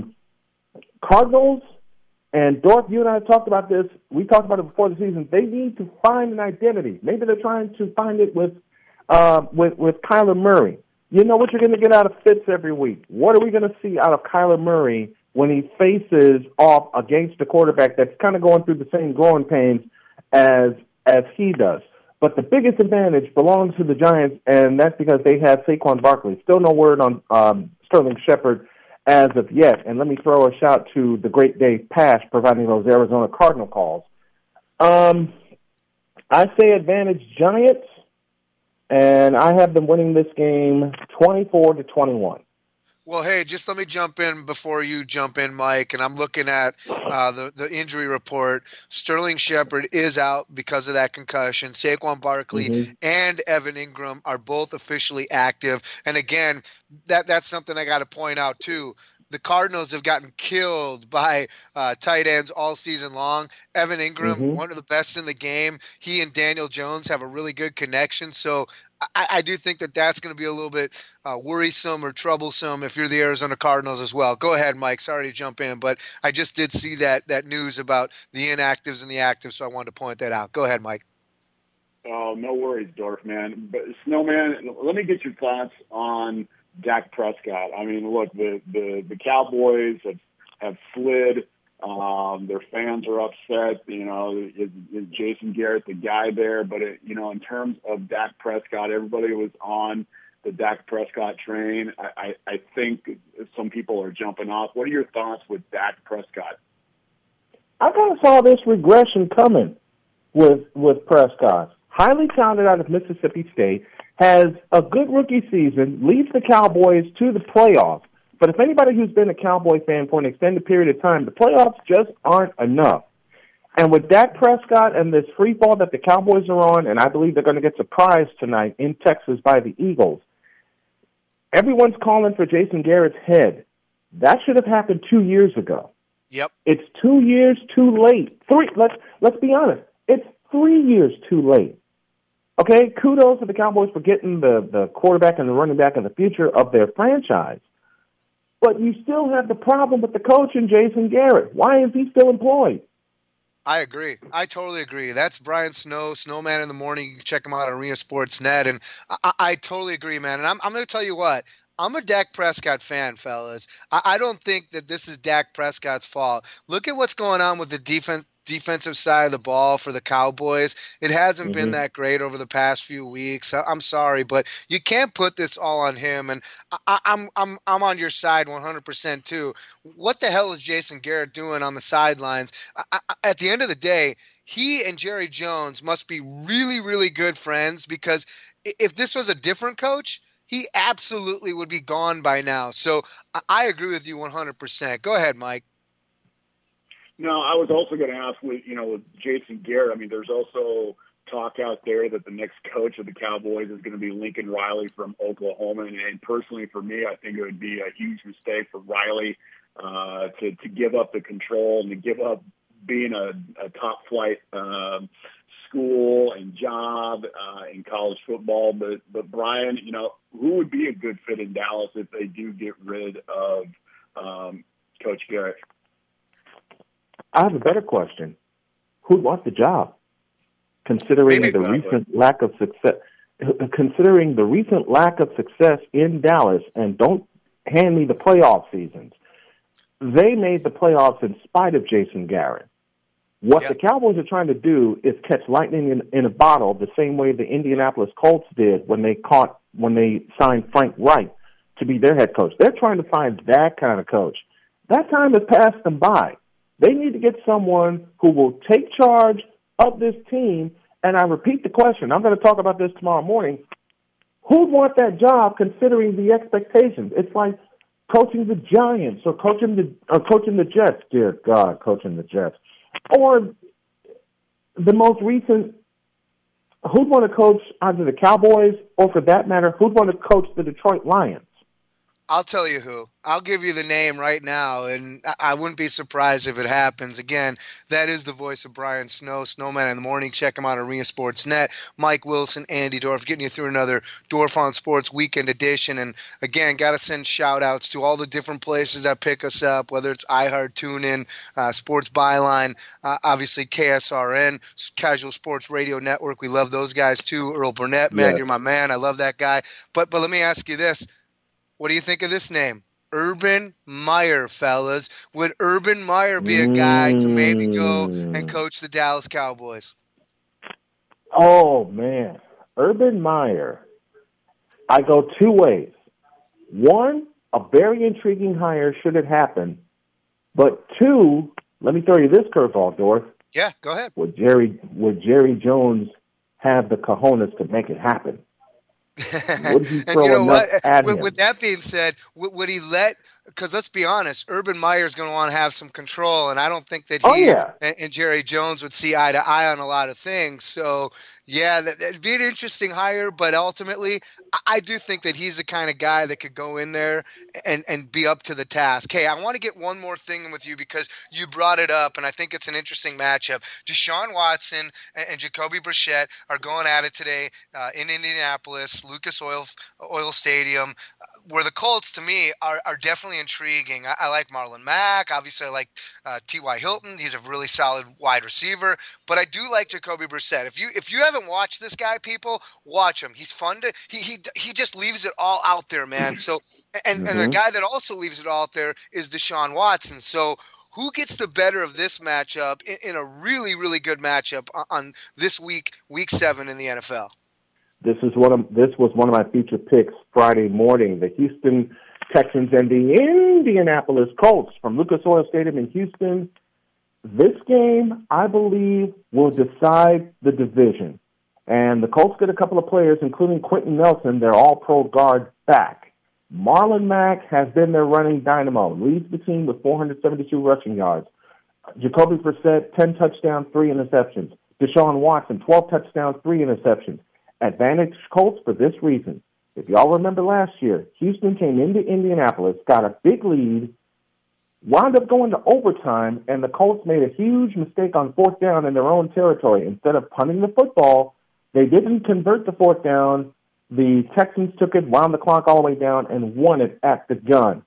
Cardinals, and Dorf, you and I talked about this. We talked about it before the season. They need to find an identity. Maybe they're trying to find it with Kyler Murray. You know what you're going to get out of Fitz every week. What are we going to see out of Kyler Murray when he faces off against a quarterback that's kind of going through the same growing pains as he does? But the biggest advantage belongs to the Giants, and that's because they have Saquon Barkley. Still no word on Sterling Shepard as of yet. And let me throw a shout to the great Dave Pash providing those Arizona Cardinal calls. I say advantage Giants, and I have them winning this game 24-21. Well, hey, just let me jump in before you jump in, Mike. And I'm looking at the injury report. Sterling Shepard is out because of that concussion. Saquon Barkley and Evan Ingram are both officially active. And again, that's something I got to point out too. The Cardinals have gotten killed by tight ends all season long. Evan Ingram, one of the best in the game. He and Daniel Jones have a really good connection. So I do think that that's going to be a little bit worrisome or troublesome if you're the Arizona Cardinals as well. Go ahead, Mike. Sorry to jump in, but I just did see that news about the inactives and the actives, so I wanted to point that out. Go ahead, Mike. Oh, no worries, Dorf, man. But Snowman, let me get your thoughts on Dak Prescott. I mean, look, the Cowboys have slid. Their fans are upset. You know, is Jason Garrett the guy there? But in terms of Dak Prescott, everybody was on the Dak Prescott train. I think some people are jumping off. What are your thoughts with Dak Prescott? I kind of saw this regression coming with Prescott. Highly talented out of Mississippi State, has a good rookie season, leads the Cowboys to the playoffs. But if anybody who's been a Cowboy fan for an extended period of time, the playoffs just aren't enough. And with Dak Prescott and this free fall that the Cowboys are on, and I believe they're going to get surprised tonight in Texas by the Eagles, everyone's calling for Jason Garrett's head. That should have happened 2 years ago. Yep. It's 2 years too late. Let's be honest. It's 3 years too late. Okay, kudos to the Cowboys for getting the quarterback and the running back of the future of their franchise. But you still have the problem with the coach and Jason Garrett. Why is he still employed? I agree. I totally agree. That's Brian Snow, Snowman in the Morning. You can check him out on Arena Sports Net. And I totally agree, man. And I'm going to tell you what. I'm a Dak Prescott fan, fellas. I don't think that this is Dak Prescott's fault. Look at what's going on with the defensive side of the ball for the Cowboys. It hasn't been that great over the past few weeks. I'm sorry, but you can't put this all on him. And I'm on your side 100% too. What the hell is Jason Garrett doing on the sidelines? At the end of the day, he and Jerry Jones must be really, really good friends, because if this was a different coach, he absolutely would be gone by now. So I agree with you 100%. Go ahead, Mike. No, I was also going to ask with Jason Garrett. I mean, there's also talk out there that the next coach of the Cowboys is going to be Lincoln Riley from Oklahoma. And personally, for me, I think it would be a huge mistake for Riley to give up the control and to give up being a top flight school and job in college football. But Brian, who would be a good fit in Dallas if they do get rid of Coach Garrett? I have a better question. Who'd want the job? Considering the recent lack of success in Dallas, and don't hand me the playoff seasons. They made the playoffs in spite of Jason Garrett. What the Cowboys are trying to do is catch lightning in a bottle, the same way the Indianapolis Colts did when they signed Frank Reich to be their head coach. They're trying to find that kind of coach. That time has passed them by. They need to get someone who will take charge of this team. And I repeat the question. I'm going to talk about this tomorrow morning. Who'd want that job considering the expectations? It's like coaching the Giants or coaching the Jets. Dear God, coaching the Jets. Or the most recent, who'd want to coach either the Cowboys or, for that matter, who'd want to coach the Detroit Lions? I'll tell you who. I'll give you the name right now, and I wouldn't be surprised if it happens. Again, that is the voice of Brian Snow, Snowman in the Morning. Check him out on Arena Sports Net. Mike Wilson, Andy Dorf, getting you through another Dorf on Sports Weekend edition. And again, got to send shout-outs to all the different places that pick us up, whether it's iHeart, TuneIn, Sports Byline, obviously KSRN, Casual Sports Radio Network. We love those guys too. Earl Burnett, man, You're my man. I love that guy. But let me ask you this. What do you think of this name? Urban Meyer, fellas. Would Urban Meyer be a guy to maybe go and coach the Dallas Cowboys? Oh, man. Urban Meyer. I go two ways. One, a very intriguing hire should it happen. But 2, let me throw you this curveball, Dorf. Yeah, go ahead. Would Jerry Jones have the cojones to make it happen? Would he throw enough at him? With that being said, would he let? Because let's be honest, Urban Meyer's going to want to have some control, and I don't think that he and Jerry Jones would see eye to eye on a lot of things. So, yeah, that'd be an interesting hire, but ultimately, I do think that he's the kind of guy that could go in there and be up to the task. Hey, I want to get one more thing with you because you brought it up, and I think it's an interesting matchup. Deshaun Watson and Jacoby Brissett are going at it today in Indianapolis, Lucas Oil Stadium, where the Colts, to me, are definitely intriguing. I like Marlon Mack. Obviously, I like T.Y. Hilton. He's a really solid wide receiver. But I do like Jacoby Brissett. If you haven't watched this guy, people, watch him. He's fun to he just leaves it all out there, man. So and a guy that also leaves it all out there is Deshaun Watson. So who gets the better of this matchup in a really, really good matchup on this week 7 in the NFL? This was one of my featured picks Friday morning. The Houston Texans and the Indianapolis Colts from Lucas Oil Stadium in Houston. This game, I believe, will decide the division. And the Colts get a couple of players, including Quentin Nelson, their all-pro guard, back. Marlon Mack has been their running dynamo, leads the team with 472 rushing yards. Jacoby Brissett, 10 touchdowns, 3 interceptions. Deshaun Watson, 12 touchdowns, 3 interceptions. Advantage Colts for this reason. If y'all remember last year, Houston came into Indianapolis, got a big lead, wound up going to overtime, and the Colts made a huge mistake on 4th down in their own territory. Instead of punting the football, they didn't convert the 4th down. The Texans took it, wound the clock all the way down, and won it at the gun.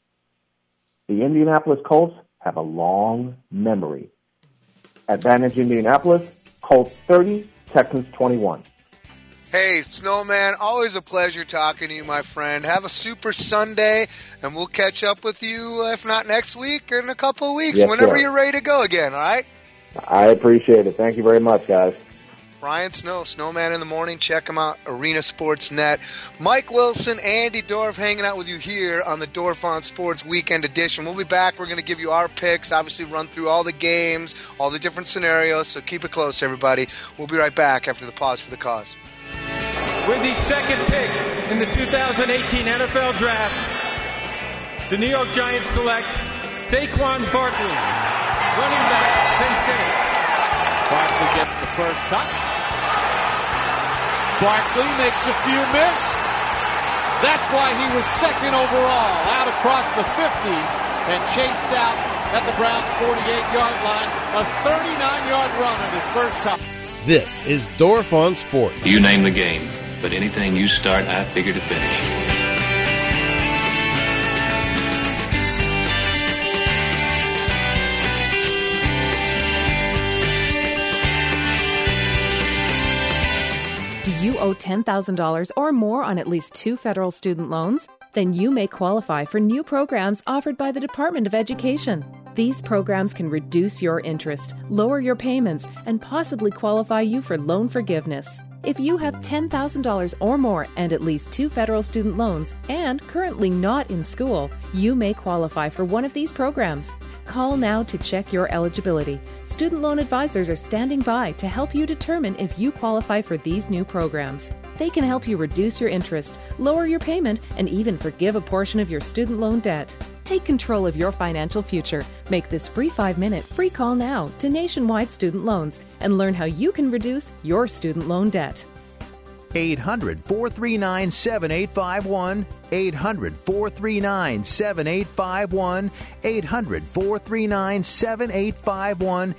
The Indianapolis Colts have a long memory. Advantage Indianapolis, Colts 30, Texans 21. Hey, Snowman, always a pleasure talking to you, my friend. Have a super Sunday, and we'll catch up with you, if not next week, in a couple of weeks, whenever you're ready to go again, all right? I appreciate it. Thank you very much, guys. Brian Snow, Snowman in the Morning. Check him out, Arena Sports Net. Mike Wilson, Andy Dorf hanging out with you here on the Dorf on Sports Weekend Edition. We'll be back. We're going to give you our picks, obviously run through all the games, all the different scenarios, so keep it close, everybody. We'll be right back after the pause for the cause. With the second pick in the 2018 NFL Draft, the New York Giants select Saquon Barkley, running back, Penn State. Barkley gets the first touch. Barkley makes a few miss. That's why he was second overall, out across the 50 and chased out at the Browns' 48-yard line. A 39-yard run on his first touch. This is Dorf on Sports. You name the game, but anything you start, I figure to finish. Do you owe $10,000 or more on at least 2 federal student loans? Then you may qualify for new programs offered by the Department of Education. These programs can reduce your interest, lower your payments, and possibly qualify you for loan forgiveness. If you have $10,000 or more and at least 2 federal student loans and currently not in school, you may qualify for one of these programs. Call now to check your eligibility. Student loan advisors are standing by to help you determine if you qualify for these new programs. They can help you reduce your interest, lower your payment, and even forgive a portion of your student loan debt. Take control of your financial future. Make this free 5-minute free call now to Nationwide Student Loans and learn how you can reduce your student loan debt. 800-439-7851, 800-439-7851, 800-439-7851,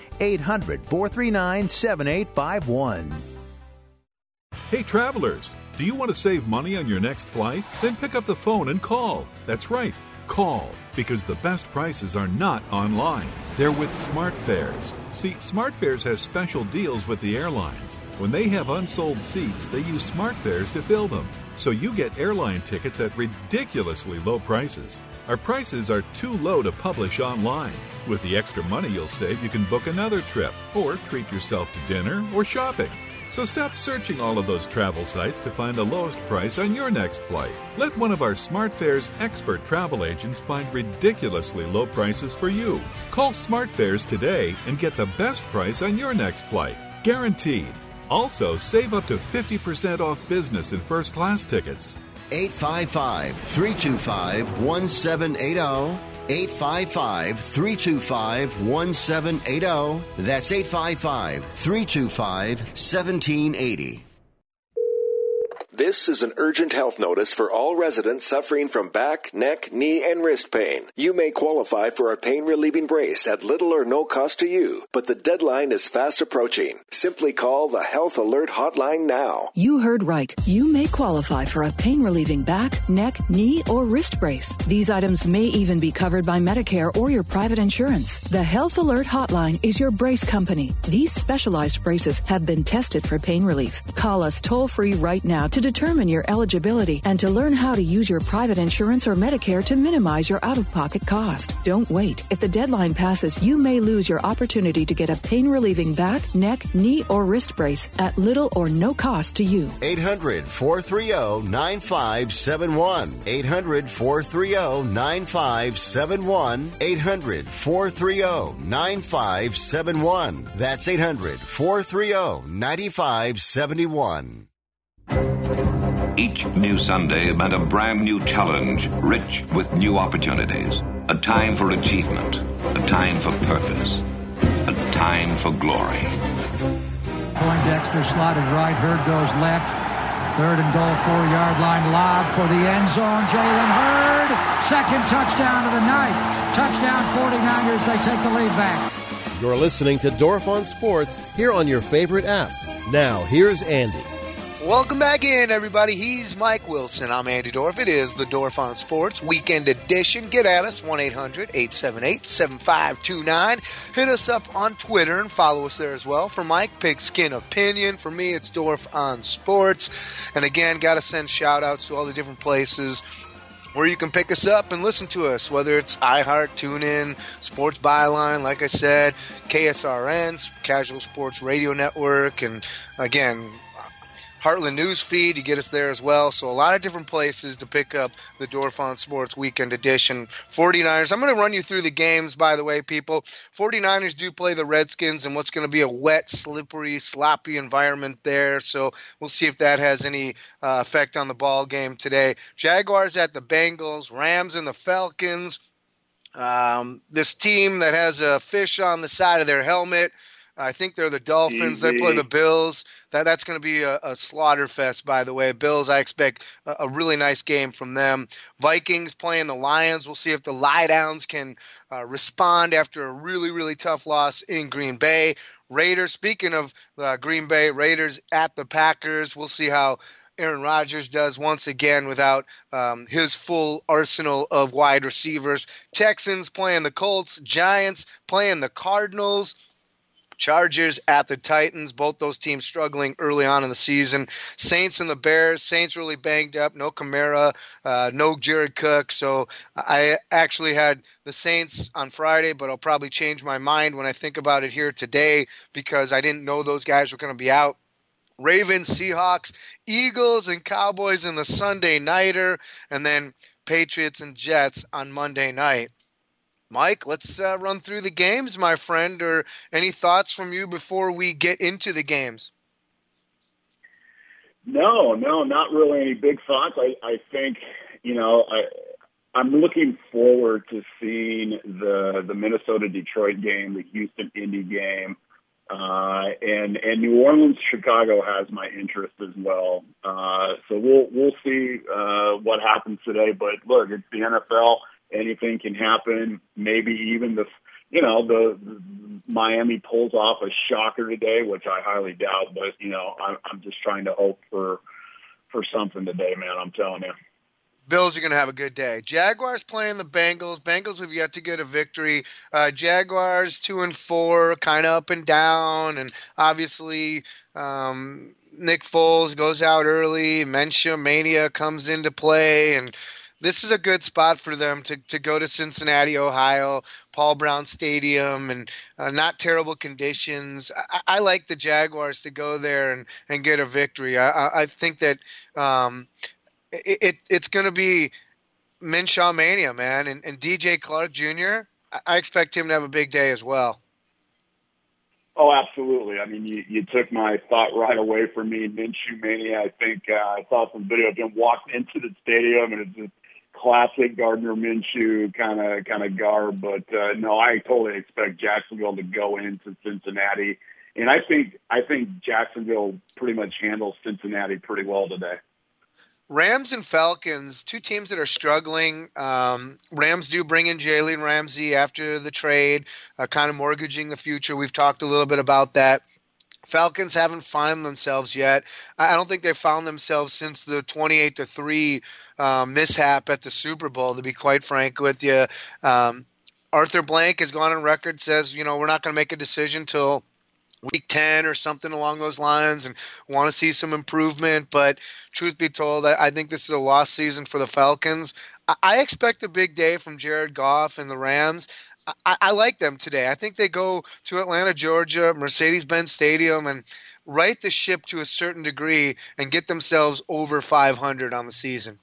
800-439-7851. Hey travelers, do you want to save money on your next flight? Then pick up the phone and call. That's right, call, because the best prices are not online. They're with SmartFares. See, SmartFares has special deals with the airlines. When they have unsold seats, they use SmartFares to fill them. So you get airline tickets at ridiculously low prices. Our prices are too low to publish online. With the extra money you'll save, you can book another trip or treat yourself to dinner or shopping. So stop searching all of those travel sites to find the lowest price on your next flight. Let one of our SmartFares expert travel agents find ridiculously low prices for you. Call SmartFares today and get the best price on your next flight. Guaranteed. Also, save up to 50% off business and first class tickets. 855-325-1780. 855-325-1780. That's 855-325-1780. This is an urgent health notice for all residents suffering from back, neck, knee, and wrist pain. You may qualify for a pain-relieving brace at little or no cost to you, but the deadline is fast approaching. Simply call the Health Alert Hotline now. You heard right. You may qualify for a pain-relieving back, neck, knee, or wrist brace. These items may even be covered by Medicare or your private insurance. The Health Alert Hotline is your brace company. These specialized braces have been tested for pain relief. Call us toll-free right now to determine your eligibility and to learn how to use your private insurance or Medicare to minimize your out-of-pocket cost. Don't wait. If the deadline passes, you may lose your opportunity to get a pain-relieving back, neck, knee, or wrist brace at little or no cost to you. 800-430-9571. 800-430-9571. 800-430-9571. That's 800-430-9571. Each new Sunday meant a brand new challenge, rich with new opportunities. A time for achievement, a time for purpose, a time for glory. Poindexter slotted right, Hurd goes left. 3rd and goal, 4-yard line, lob for the end zone. Jalen Hurd, second touchdown of the night. Touchdown 49ers, they take the lead back. You're listening to Dorf on Sports here on your favorite app. Now, here's Andy. Welcome back in, everybody. He's Mike Wilson. I'm Andy Dorf. It is the Dorf on Sports Weekend Edition. Get at us, 1-800-878-7529. Hit us up on Twitter and follow us there as well. For Mike, Pigskin Opinion. For me, it's Dorf on Sports. And again, got to send shout-outs to all the different places where you can pick us up and listen to us, whether it's iHeart, TuneIn, Sports Byline, like I said, KSRN, Casual Sports Radio Network, and again, Heartland News Feed, you get us there as well. So a lot of different places to pick up the Dorf on Sports Weekend Edition. 49ers, I'm going to run you through the games, by the way, people. 49ers do play the Redskins in what's going to be a wet, slippery, sloppy environment there. So we'll see if that has any effect on the ball game today. Jaguars at the Bengals, Rams and the Falcons. This team that has a fish on the side of their helmet, I think they're the Dolphins. They play the Bills. That's going to be a slaughter fest, by the way. Bills, I expect a really nice game from them. Vikings playing the Lions. We'll see if the Lie-Downs can respond after a really, really tough loss in Green Bay. Raiders, speaking of Green Bay, Raiders at the Packers. We'll see how Aaron Rodgers does once again without his full arsenal of wide receivers. Texans playing the Colts. Giants playing the Cardinals. Chargers at the Titans, both those teams struggling early on in the season. Saints and the Bears. Saints really banged up. No Kamara, no Jared Cook. So I actually had the Saints on Friday, but I'll probably change my mind when I think about it here today because I didn't know those guys were going to be out. Ravens, Seahawks, Eagles, and Cowboys in the Sunday nighter, and then Patriots and Jets on Monday night. Mike, let's run through the games, my friend, or any thoughts from you before we get into the games? No, not really any big thoughts. I think, I'm looking forward to seeing the Minnesota-Detroit game, the Houston-Indy game, and New Orleans-Chicago has my interest as well. So we'll see what happens today. But look, it's the NFL. Anything can happen. Maybe even the Miami pulls off a shocker today, which I highly doubt. But I'm just trying to hope for something today, man. I'm telling you. Bills are going to have a good day. Jaguars playing the Bengals. Bengals have yet to get a victory. Jaguars 2-4, kind of up and down, and obviously Nick Foles goes out early. Minshew mania comes into play, and this is a good spot for them to go to Cincinnati, Ohio, Paul Brown Stadium, and not terrible conditions. I like the Jaguars to go there and get a victory. I think that it's going to be Minshew Mania, man. And DJ Clark Jr., I expect him to have a big day as well. Oh, absolutely. I mean, you took my thought right away from me. Minshew Mania, I think I saw some video of him walking into the stadium, and it's just classic Gardner Minshew kind of garb. But no, I totally expect Jacksonville to go into Cincinnati, and I think Jacksonville pretty much handles Cincinnati pretty well today. Rams and Falcons, two teams that are struggling. Rams do bring in Jalen Ramsey after the trade, kind of mortgaging the future. We've talked a little bit about that. Falcons haven't found themselves yet. I don't think they've found themselves since the 28-3 mishap at the Super Bowl, to be quite frank with you. Arthur Blank has gone on record, says, we're not going to make a decision till week 10 or something along those lines, and want to see some improvement. But truth be told, I think this is a lost season for the Falcons. I expect a big day from Jared Goff and the Rams. I like them today. I think they go to Atlanta, Georgia, Mercedes-Benz Stadium, and right the ship to a certain degree and get themselves over 500 on the season.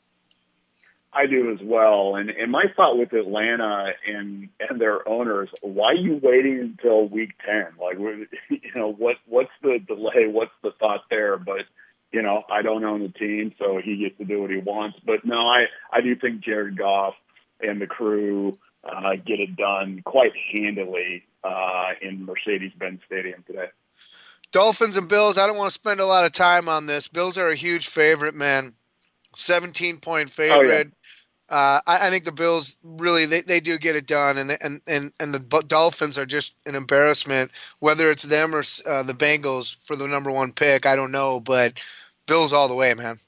I do as well. And my thought with Atlanta and their owners, why are you waiting until week 10? Like, what's the delay? What's the thought there? But, I don't own the team, so he gets to do what he wants. But no, I do think Jared Goff and the crew get it done quite handily in Mercedes-Benz Stadium today. Dolphins and Bills, I don't want to spend a lot of time on this. Bills are a huge favorite, man. 17-point favorite. Oh, yeah. I think the Bills really they do get it done, and the Dolphins are just an embarrassment. Whether it's them or the Bengals for the number one pick, I don't know, but Bills all the way, man.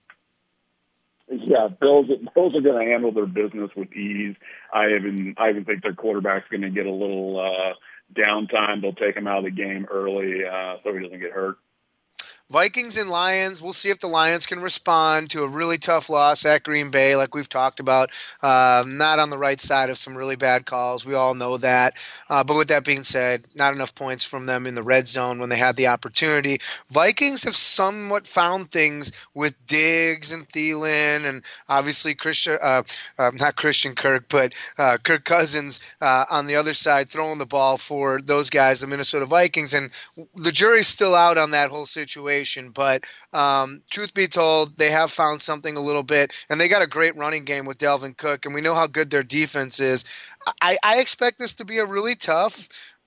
Yeah, Bills are going to handle their business with ease. I even think their quarterback's going to get a little downtime. They'll take him out of the game early so he doesn't get hurt. Vikings and Lions, we'll see if the Lions can respond to a really tough loss at Green Bay, like we've talked about. Not on the right side of some really bad calls. We all know that. But with that being said, not enough points from them in the red zone when they had the opportunity. Vikings have somewhat found things with Diggs and Thielen and obviously not Christian Kirk, but Kirk Cousins on the other side throwing the ball for those guys, the Minnesota Vikings. And the jury's still out on that whole situation. But truth be told, they have found something a little bit, and they got a great running game with Dalvin Cook, and we know how good their defense is. I expect this to be a really tough,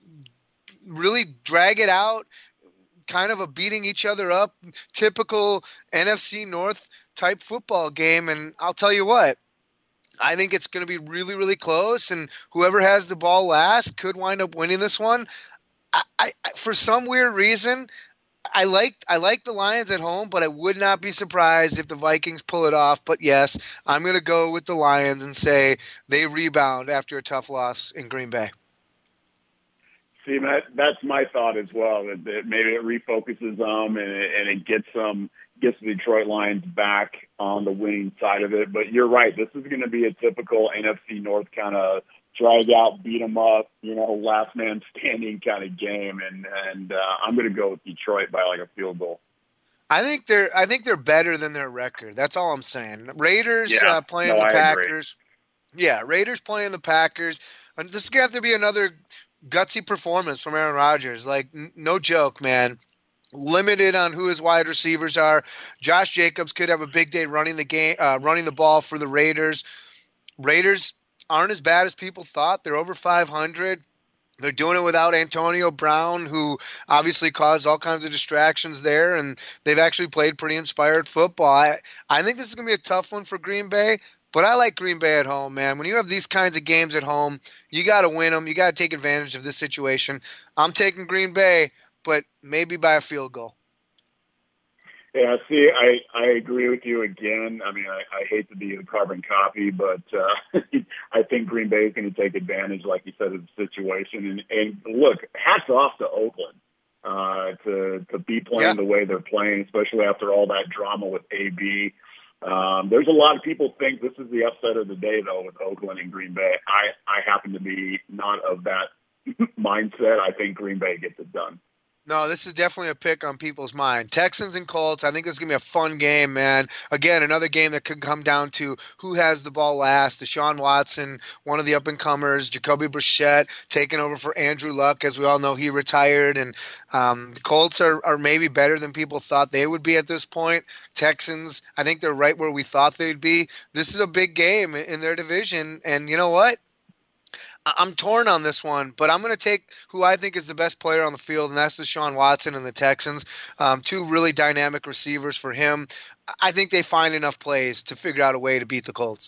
really drag it out, kind of a beating each other up, typical NFC North type football game. And I'll tell you what, I think it's going to be really, really close, and whoever has the ball last could wind up winning this one. I for some weird reason, I like the Lions at home, but I would not be surprised if the Vikings pull it off. But yes, I'm going to go with the Lions and say they rebound after a tough loss in Green Bay. See, that's my thought as well. That maybe it refocuses them and it gets the Detroit Lions back on the winning side of it. But you're right. This is going to be a typical NFC North kind of drag out, beat them up, last man standing kind of game, and I'm going to go with Detroit by like a field goal. I think they're better than their record. That's all I'm saying. Raiders playing the Packers. Agree. Yeah, Raiders playing the Packers. And this is going to have to be another gutsy performance from Aaron Rodgers. Like, no joke, man. Limited on who his wide receivers are. Josh Jacobs could have a big day running the ball for the Raiders. Raiders aren't as bad as people thought. They're over 500. They're doing it without Antonio Brown, who obviously caused all kinds of distractions there, and they've actually played pretty inspired football. I think this is going to be a tough one for Green Bay, but I like Green Bay at home, man. When you have these kinds of games at home, you got to win them. You got to take advantage of this situation. I'm taking Green Bay, but maybe by a field goal. Yeah, see, I agree with you again. I mean, I hate to be the carbon copy, but I think Green Bay is going to take advantage, like you said, of the situation. And look, hats off to Oakland to be playing the way they're playing, especially after all that drama with AB. There's a lot of people think this is the upset of the day, though, with Oakland and Green Bay. I happen to be not of that mindset. I think Green Bay gets it done. No, this is definitely a pick on people's mind. Texans and Colts, I think this is going to be a fun game, man. Again, another game that could come down to who has the ball last. Deshaun Watson, one of the up-and-comers, Jacoby Brissett taking over for Andrew Luck. As we all know, he retired. And the Colts are maybe better than people thought they would be at this point. Texans, I think they're right where we thought they'd be. This is a big game in their division. And you know what? I'm torn on this one, but I'm going to take who I think is the best player on the field, and that's Deshaun Watson and the Texans. Two really dynamic receivers for him. I think they find enough plays to figure out a way to beat the Colts.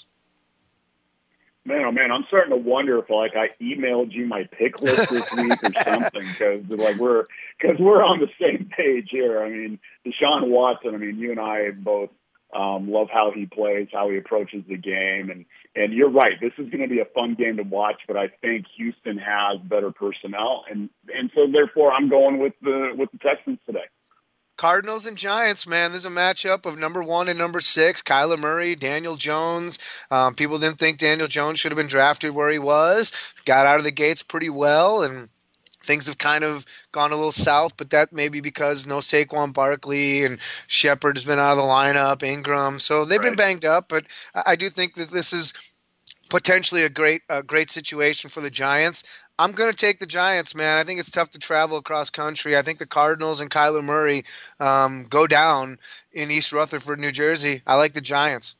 Man, oh man, I'm starting to wonder if I emailed you my pick list this week or something, because we're on the same page here. I mean, Deshaun Watson. I mean, you and I both love how he plays, how he approaches the game, and you're right. This is going to be a fun game to watch, but I think Houston has better personnel, and so therefore I'm going with the Texans today. Cardinals and Giants, man. There's a matchup of number 1 and number 6, Kyler Murray, Daniel Jones. People didn't think Daniel Jones should have been drafted where he was. Got out of the gates pretty well, and things have kind of gone a little south, but that may be because no Saquon Barkley and Shepard has been out of the lineup, Ingram. So they've been banged up, but I do think that this is potentially a great situation for the Giants. I'm going to take the Giants, man. I think it's tough to travel across country. I think the Cardinals and Kyler Murray go down in East Rutherford, New Jersey. I like the Giants.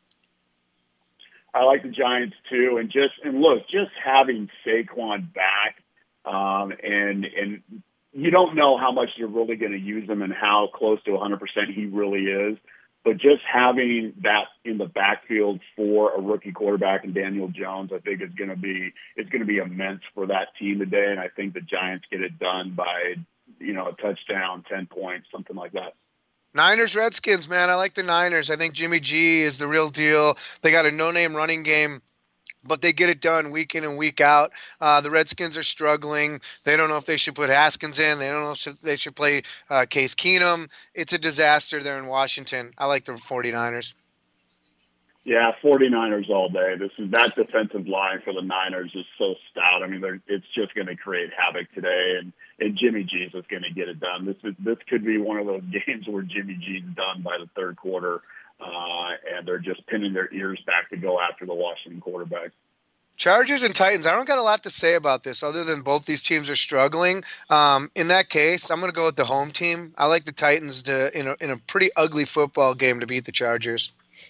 I like the Giants too, and look, just having Saquon back, and you don't know how much you're really going to use him and how close to 100% he really is. But just having that in the backfield for a rookie quarterback and Daniel Jones, I think it's going to be immense for that team today. And I think the Giants get it done by, a touchdown, 10 points, something like that. Niners, Redskins, man. I like the Niners. I think Jimmy G is the real deal. They got a no-name running game, but they get it done week in and week out. The Redskins are struggling. They don't know if they should put Haskins in. They don't know if they should play Case Keenum. It's a disaster there in Washington. I like the 49ers. Yeah, 49ers all day. That defensive line for the Niners is so stout. I mean, it's just going to create havoc today, and Jimmy G's is going to get it done. This could be one of those games where Jimmy G's done by the third quarter. And they're just pinning their ears back to go after the Washington quarterback. Chargers and Titans. I don't got a lot to say about this other than both these teams are struggling. In that case, I'm going to go with the home team. I like the Titans in a pretty ugly football game to beat the Chargers.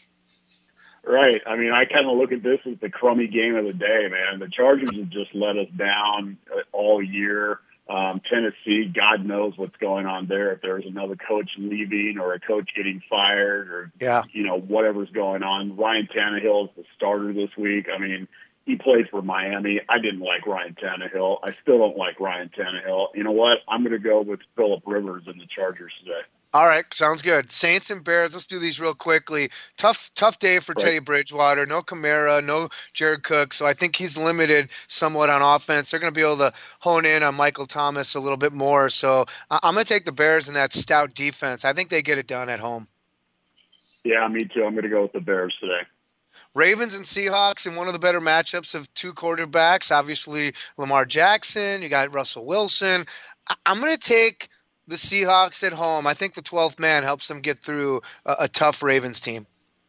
Right. I mean, I kind of look at this as the crummy game of the day, man. The Chargers have just let us down all year. Tennessee, God knows what's going on there. If there's another coach leaving or a coach getting fired or, whatever's going on. Ryan Tannehill is the starter this week. I mean, he played for Miami. I didn't like Ryan Tannehill. I still don't like Ryan Tannehill. You know what? I'm going to go with Phillip Rivers and the Chargers today. All right, sounds good. Saints and Bears, let's do these real quickly. Tough day for Teddy Bridgewater. No Kamara, no Jared Cook, so I think he's limited somewhat on offense. They're going to be able to hone in on Michael Thomas a little bit more. So I'm going to take the Bears in that stout defense. I think they get it done at home. Yeah, me too. I'm going to go with the Bears today. Ravens and Seahawks in one of the better matchups of two quarterbacks. Obviously, Lamar Jackson. You got Russell Wilson. I'm going to take the Seahawks at home. I think the 12th man helps them get through a tough Ravens team.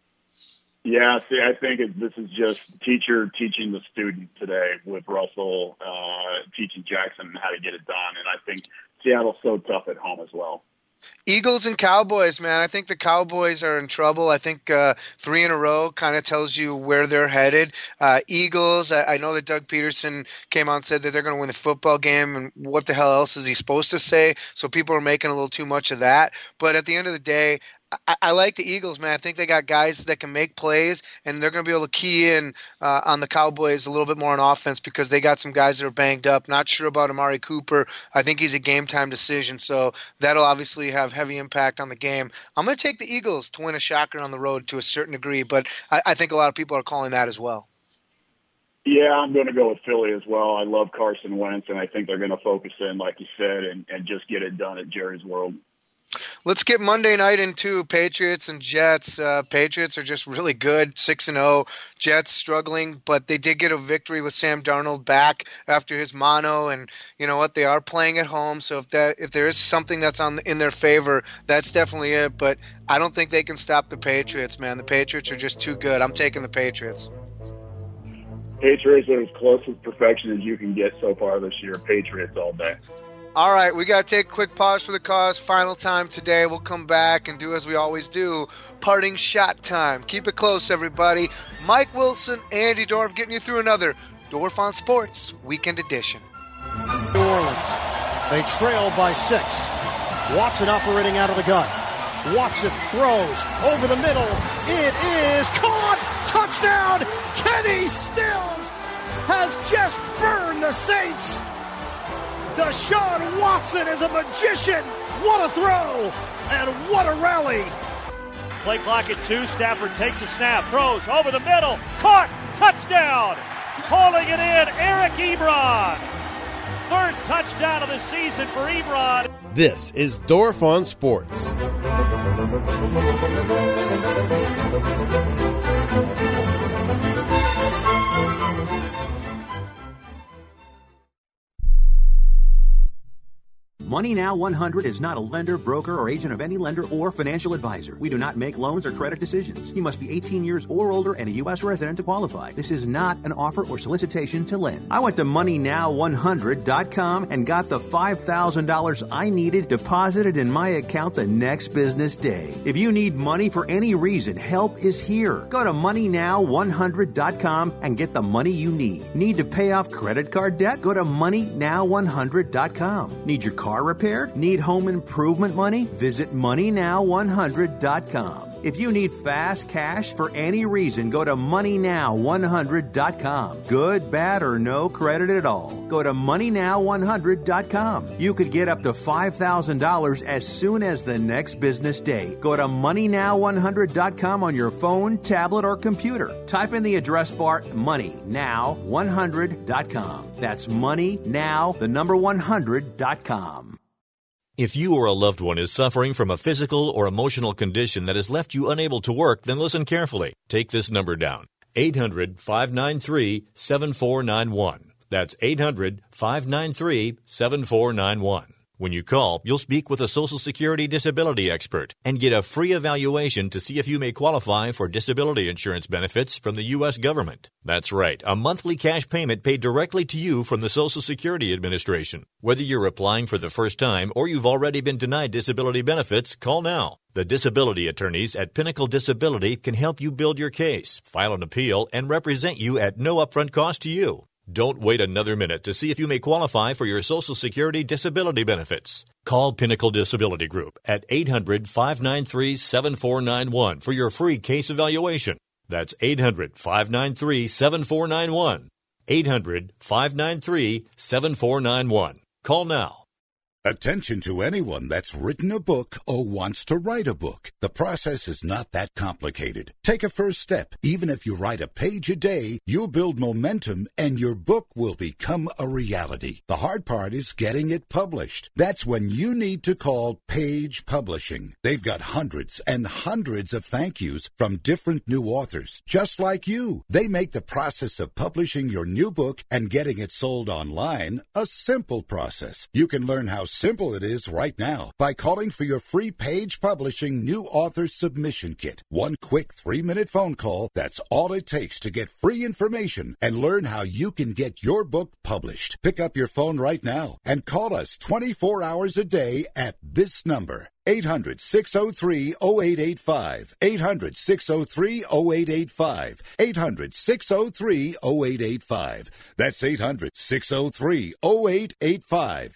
Yeah, see, I think this is just teacher teaching the student today with Russell teaching Jackson how to get it done. And I think Seattle's so tough at home as well. Eagles and Cowboys, man. I think the Cowboys are in trouble. I think 3 in a row kind of tells you where they're headed. Eagles, I know that Doug Peterson came out and said that they're going to win the football game, and what the hell else is he supposed to say? So people are making a little too much of that. But at the end of the day, I like the Eagles, man. I think they got guys that can make plays, and they're going to be able to key in on the Cowboys a little bit more on offense because they got some guys that are banged up. Not sure about Amari Cooper. I think he's a game-time decision, so that'll obviously have heavy impact on the game. I'm going to take the Eagles to win a shocker on the road to a certain degree, but I think a lot of people are calling that as well. Yeah, I'm going to go with Philly as well. I love Carson Wentz, and I think they're going to focus in, like you said, and just get it done at Jerry's World. Let's get Monday night into Patriots and Jets. Patriots are just really good, 6-0. Jets struggling, but they did get a victory with Sam Darnold back after his mono, and you know what? They are playing at home, so if there is something that's in their favor, that's definitely it. But I don't think they can stop the Patriots, man. The Patriots are just too good. I'm taking the Patriots. Patriots are as close to perfection as you can get so far this year. Patriots all day. All right, we got to take a quick pause for the cause. Final time today. We'll come back and do as we always do, parting shot time. Keep it close, everybody. Mike Wilson, Andy Dorf getting you through another Dorf on Sports Weekend Edition. New Orleans, they trail by 6. Watson operating out of the gun. Watson throws over the middle. It is caught. Touchdown. Kenny Stills has just burned the Saints. Deshaun Watson is a magician. What a throw and what a rally. Play clock at 2. Stafford takes a snap, throws over the middle, caught, touchdown. Holding it in, Eric Ebron. 3rd touchdown of the season for Ebron. This is Dorf on Sports. Money Now 100 is not a lender, broker, or agent of any lender or financial advisor. We do not make loans or credit decisions. You must be 18 years or older and a U.S. resident to qualify. This is not an offer or solicitation to lend. I went to MoneyNow100.com and got the $5,000 I needed deposited in my account the next business day. If you need money for any reason, help is here. Go to MoneyNow100.com and get the money you need. Need to pay off credit card debt? Go to MoneyNow100.com. Need your car repaired? Need home improvement money? Visit MoneyNow100.com. If you need fast cash for any reason, go to MoneyNow100.com. Good, bad, or no credit at all. Go to MoneyNow100.com. You could get up to $5,000 as soon as the next business day. Go to MoneyNow100.com on your phone, tablet, or computer. Type in the address bar MoneyNow100.com. That's MoneyNow100.com. If you or a loved one is suffering from a physical or emotional condition that has left you unable to work, then listen carefully. Take this number down, 800-593-7491. That's 800-593-7491. When you call, you'll speak with a Social Security disability expert and get a free evaluation to see if you may qualify for disability insurance benefits from the U.S. government. That's right, a monthly cash payment paid directly to you from the Social Security Administration. Whether you're applying for the first time or you've already been denied disability benefits, call now. The disability attorneys at Pinnacle Disability can help you build your case, file an appeal, and represent you at no upfront cost to you. Don't wait another minute to see if you may qualify for your Social Security disability benefits. Call Pinnacle Disability Group at 800-593-7491 for your free case evaluation. That's 800-593-7491. 800-593-7491. Call now. Attention to anyone that's written a book or wants to write a book. The process is not that complicated. Take a first step. Even if you write a page a day, you'll build momentum and your book will become a reality. The hard part is getting it published. That's when you need to call Page Publishing. They've got hundreds and hundreds of thank yous from different new authors, just like you. They make the process of publishing your new book and getting it sold online a simple process. You can learn how simple it is right now by calling for your free Page Publishing New Author Submission Kit. One quick 3-minute phone call, that's all it takes to get free information and learn how you can get your book published. Pick up your phone right now and call us 24 hours a day at this number. 800-603-0885. 800-603-0885. 800-603-0885. That's 800-603-0885.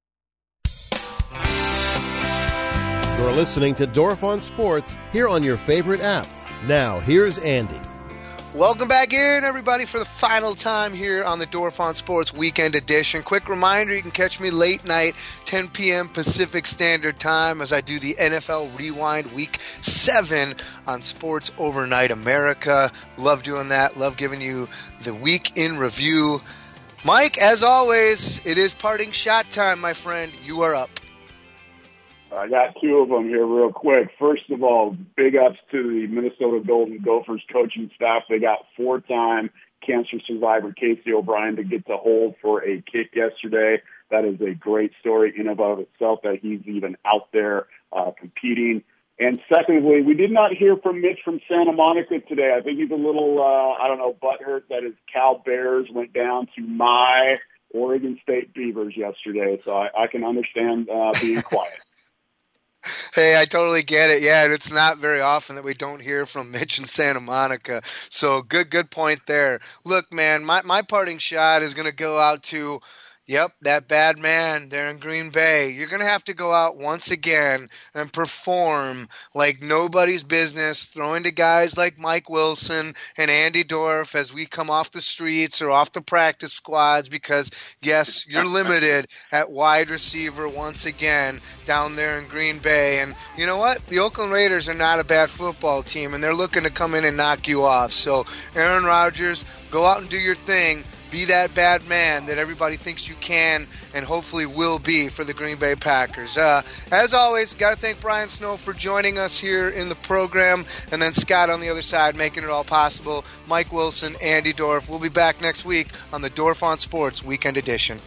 You're listening to Dorf on Sports here on your favorite app. Now, here's Andy. Welcome back in, everybody, for the final time here on the Dorf on Sports Weekend Edition. Quick reminder, you can catch me late night, 10 p.m. Pacific Standard Time, as I do the NFL Rewind Week 7 on Sports Overnight America. Love doing that. Love giving you the week in review. Mike, as always, it is parting shot time, my friend. You are up. I got two of them here real quick. First of all, big ups to the Minnesota Golden Gophers coaching staff. They got 4-time cancer survivor Casey O'Brien to get to hold for a kick yesterday. That is a great story in and of itself that he's even out there competing. And secondly, we did not hear from Mitch from Santa Monica today. I think he's a little, butthurt that his Cal Bears went down to my Oregon State Beavers yesterday. So I can understand being quiet. Hey, I totally get it. Yeah, and it's not very often that we don't hear from Mitch in Santa Monica. So good point there. Look, man, my parting shot is going to go out to, that bad man there in Green Bay. You're going to have to go out once again and perform like nobody's business, throwing to guys like Mike Wilson and Andy Dorff as we come off the streets or off the practice squads because, yes, you're limited at wide receiver once again down there in Green Bay. And you know what? The Oakland Raiders are not a bad football team, and they're looking to come in and knock you off. So, Aaron Rodgers, go out and do your thing. Be that bad man that everybody thinks you can and hopefully will be for the Green Bay Packers. As always, got to thank Brian Snow for joining us here in the program, and then Scott on the other side making it all possible. Mike Wilson, Andy Dorff. We'll be back next week on the Dorff on Sports Weekend Edition.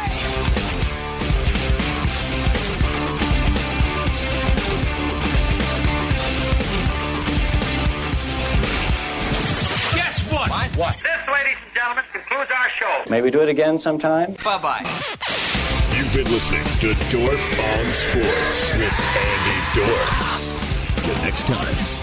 What? This, ladies and gentlemen, concludes our show. Maybe do it again sometime. Bye-bye. You've been listening to Dorff on Sports with Andy Dorff. Till next time.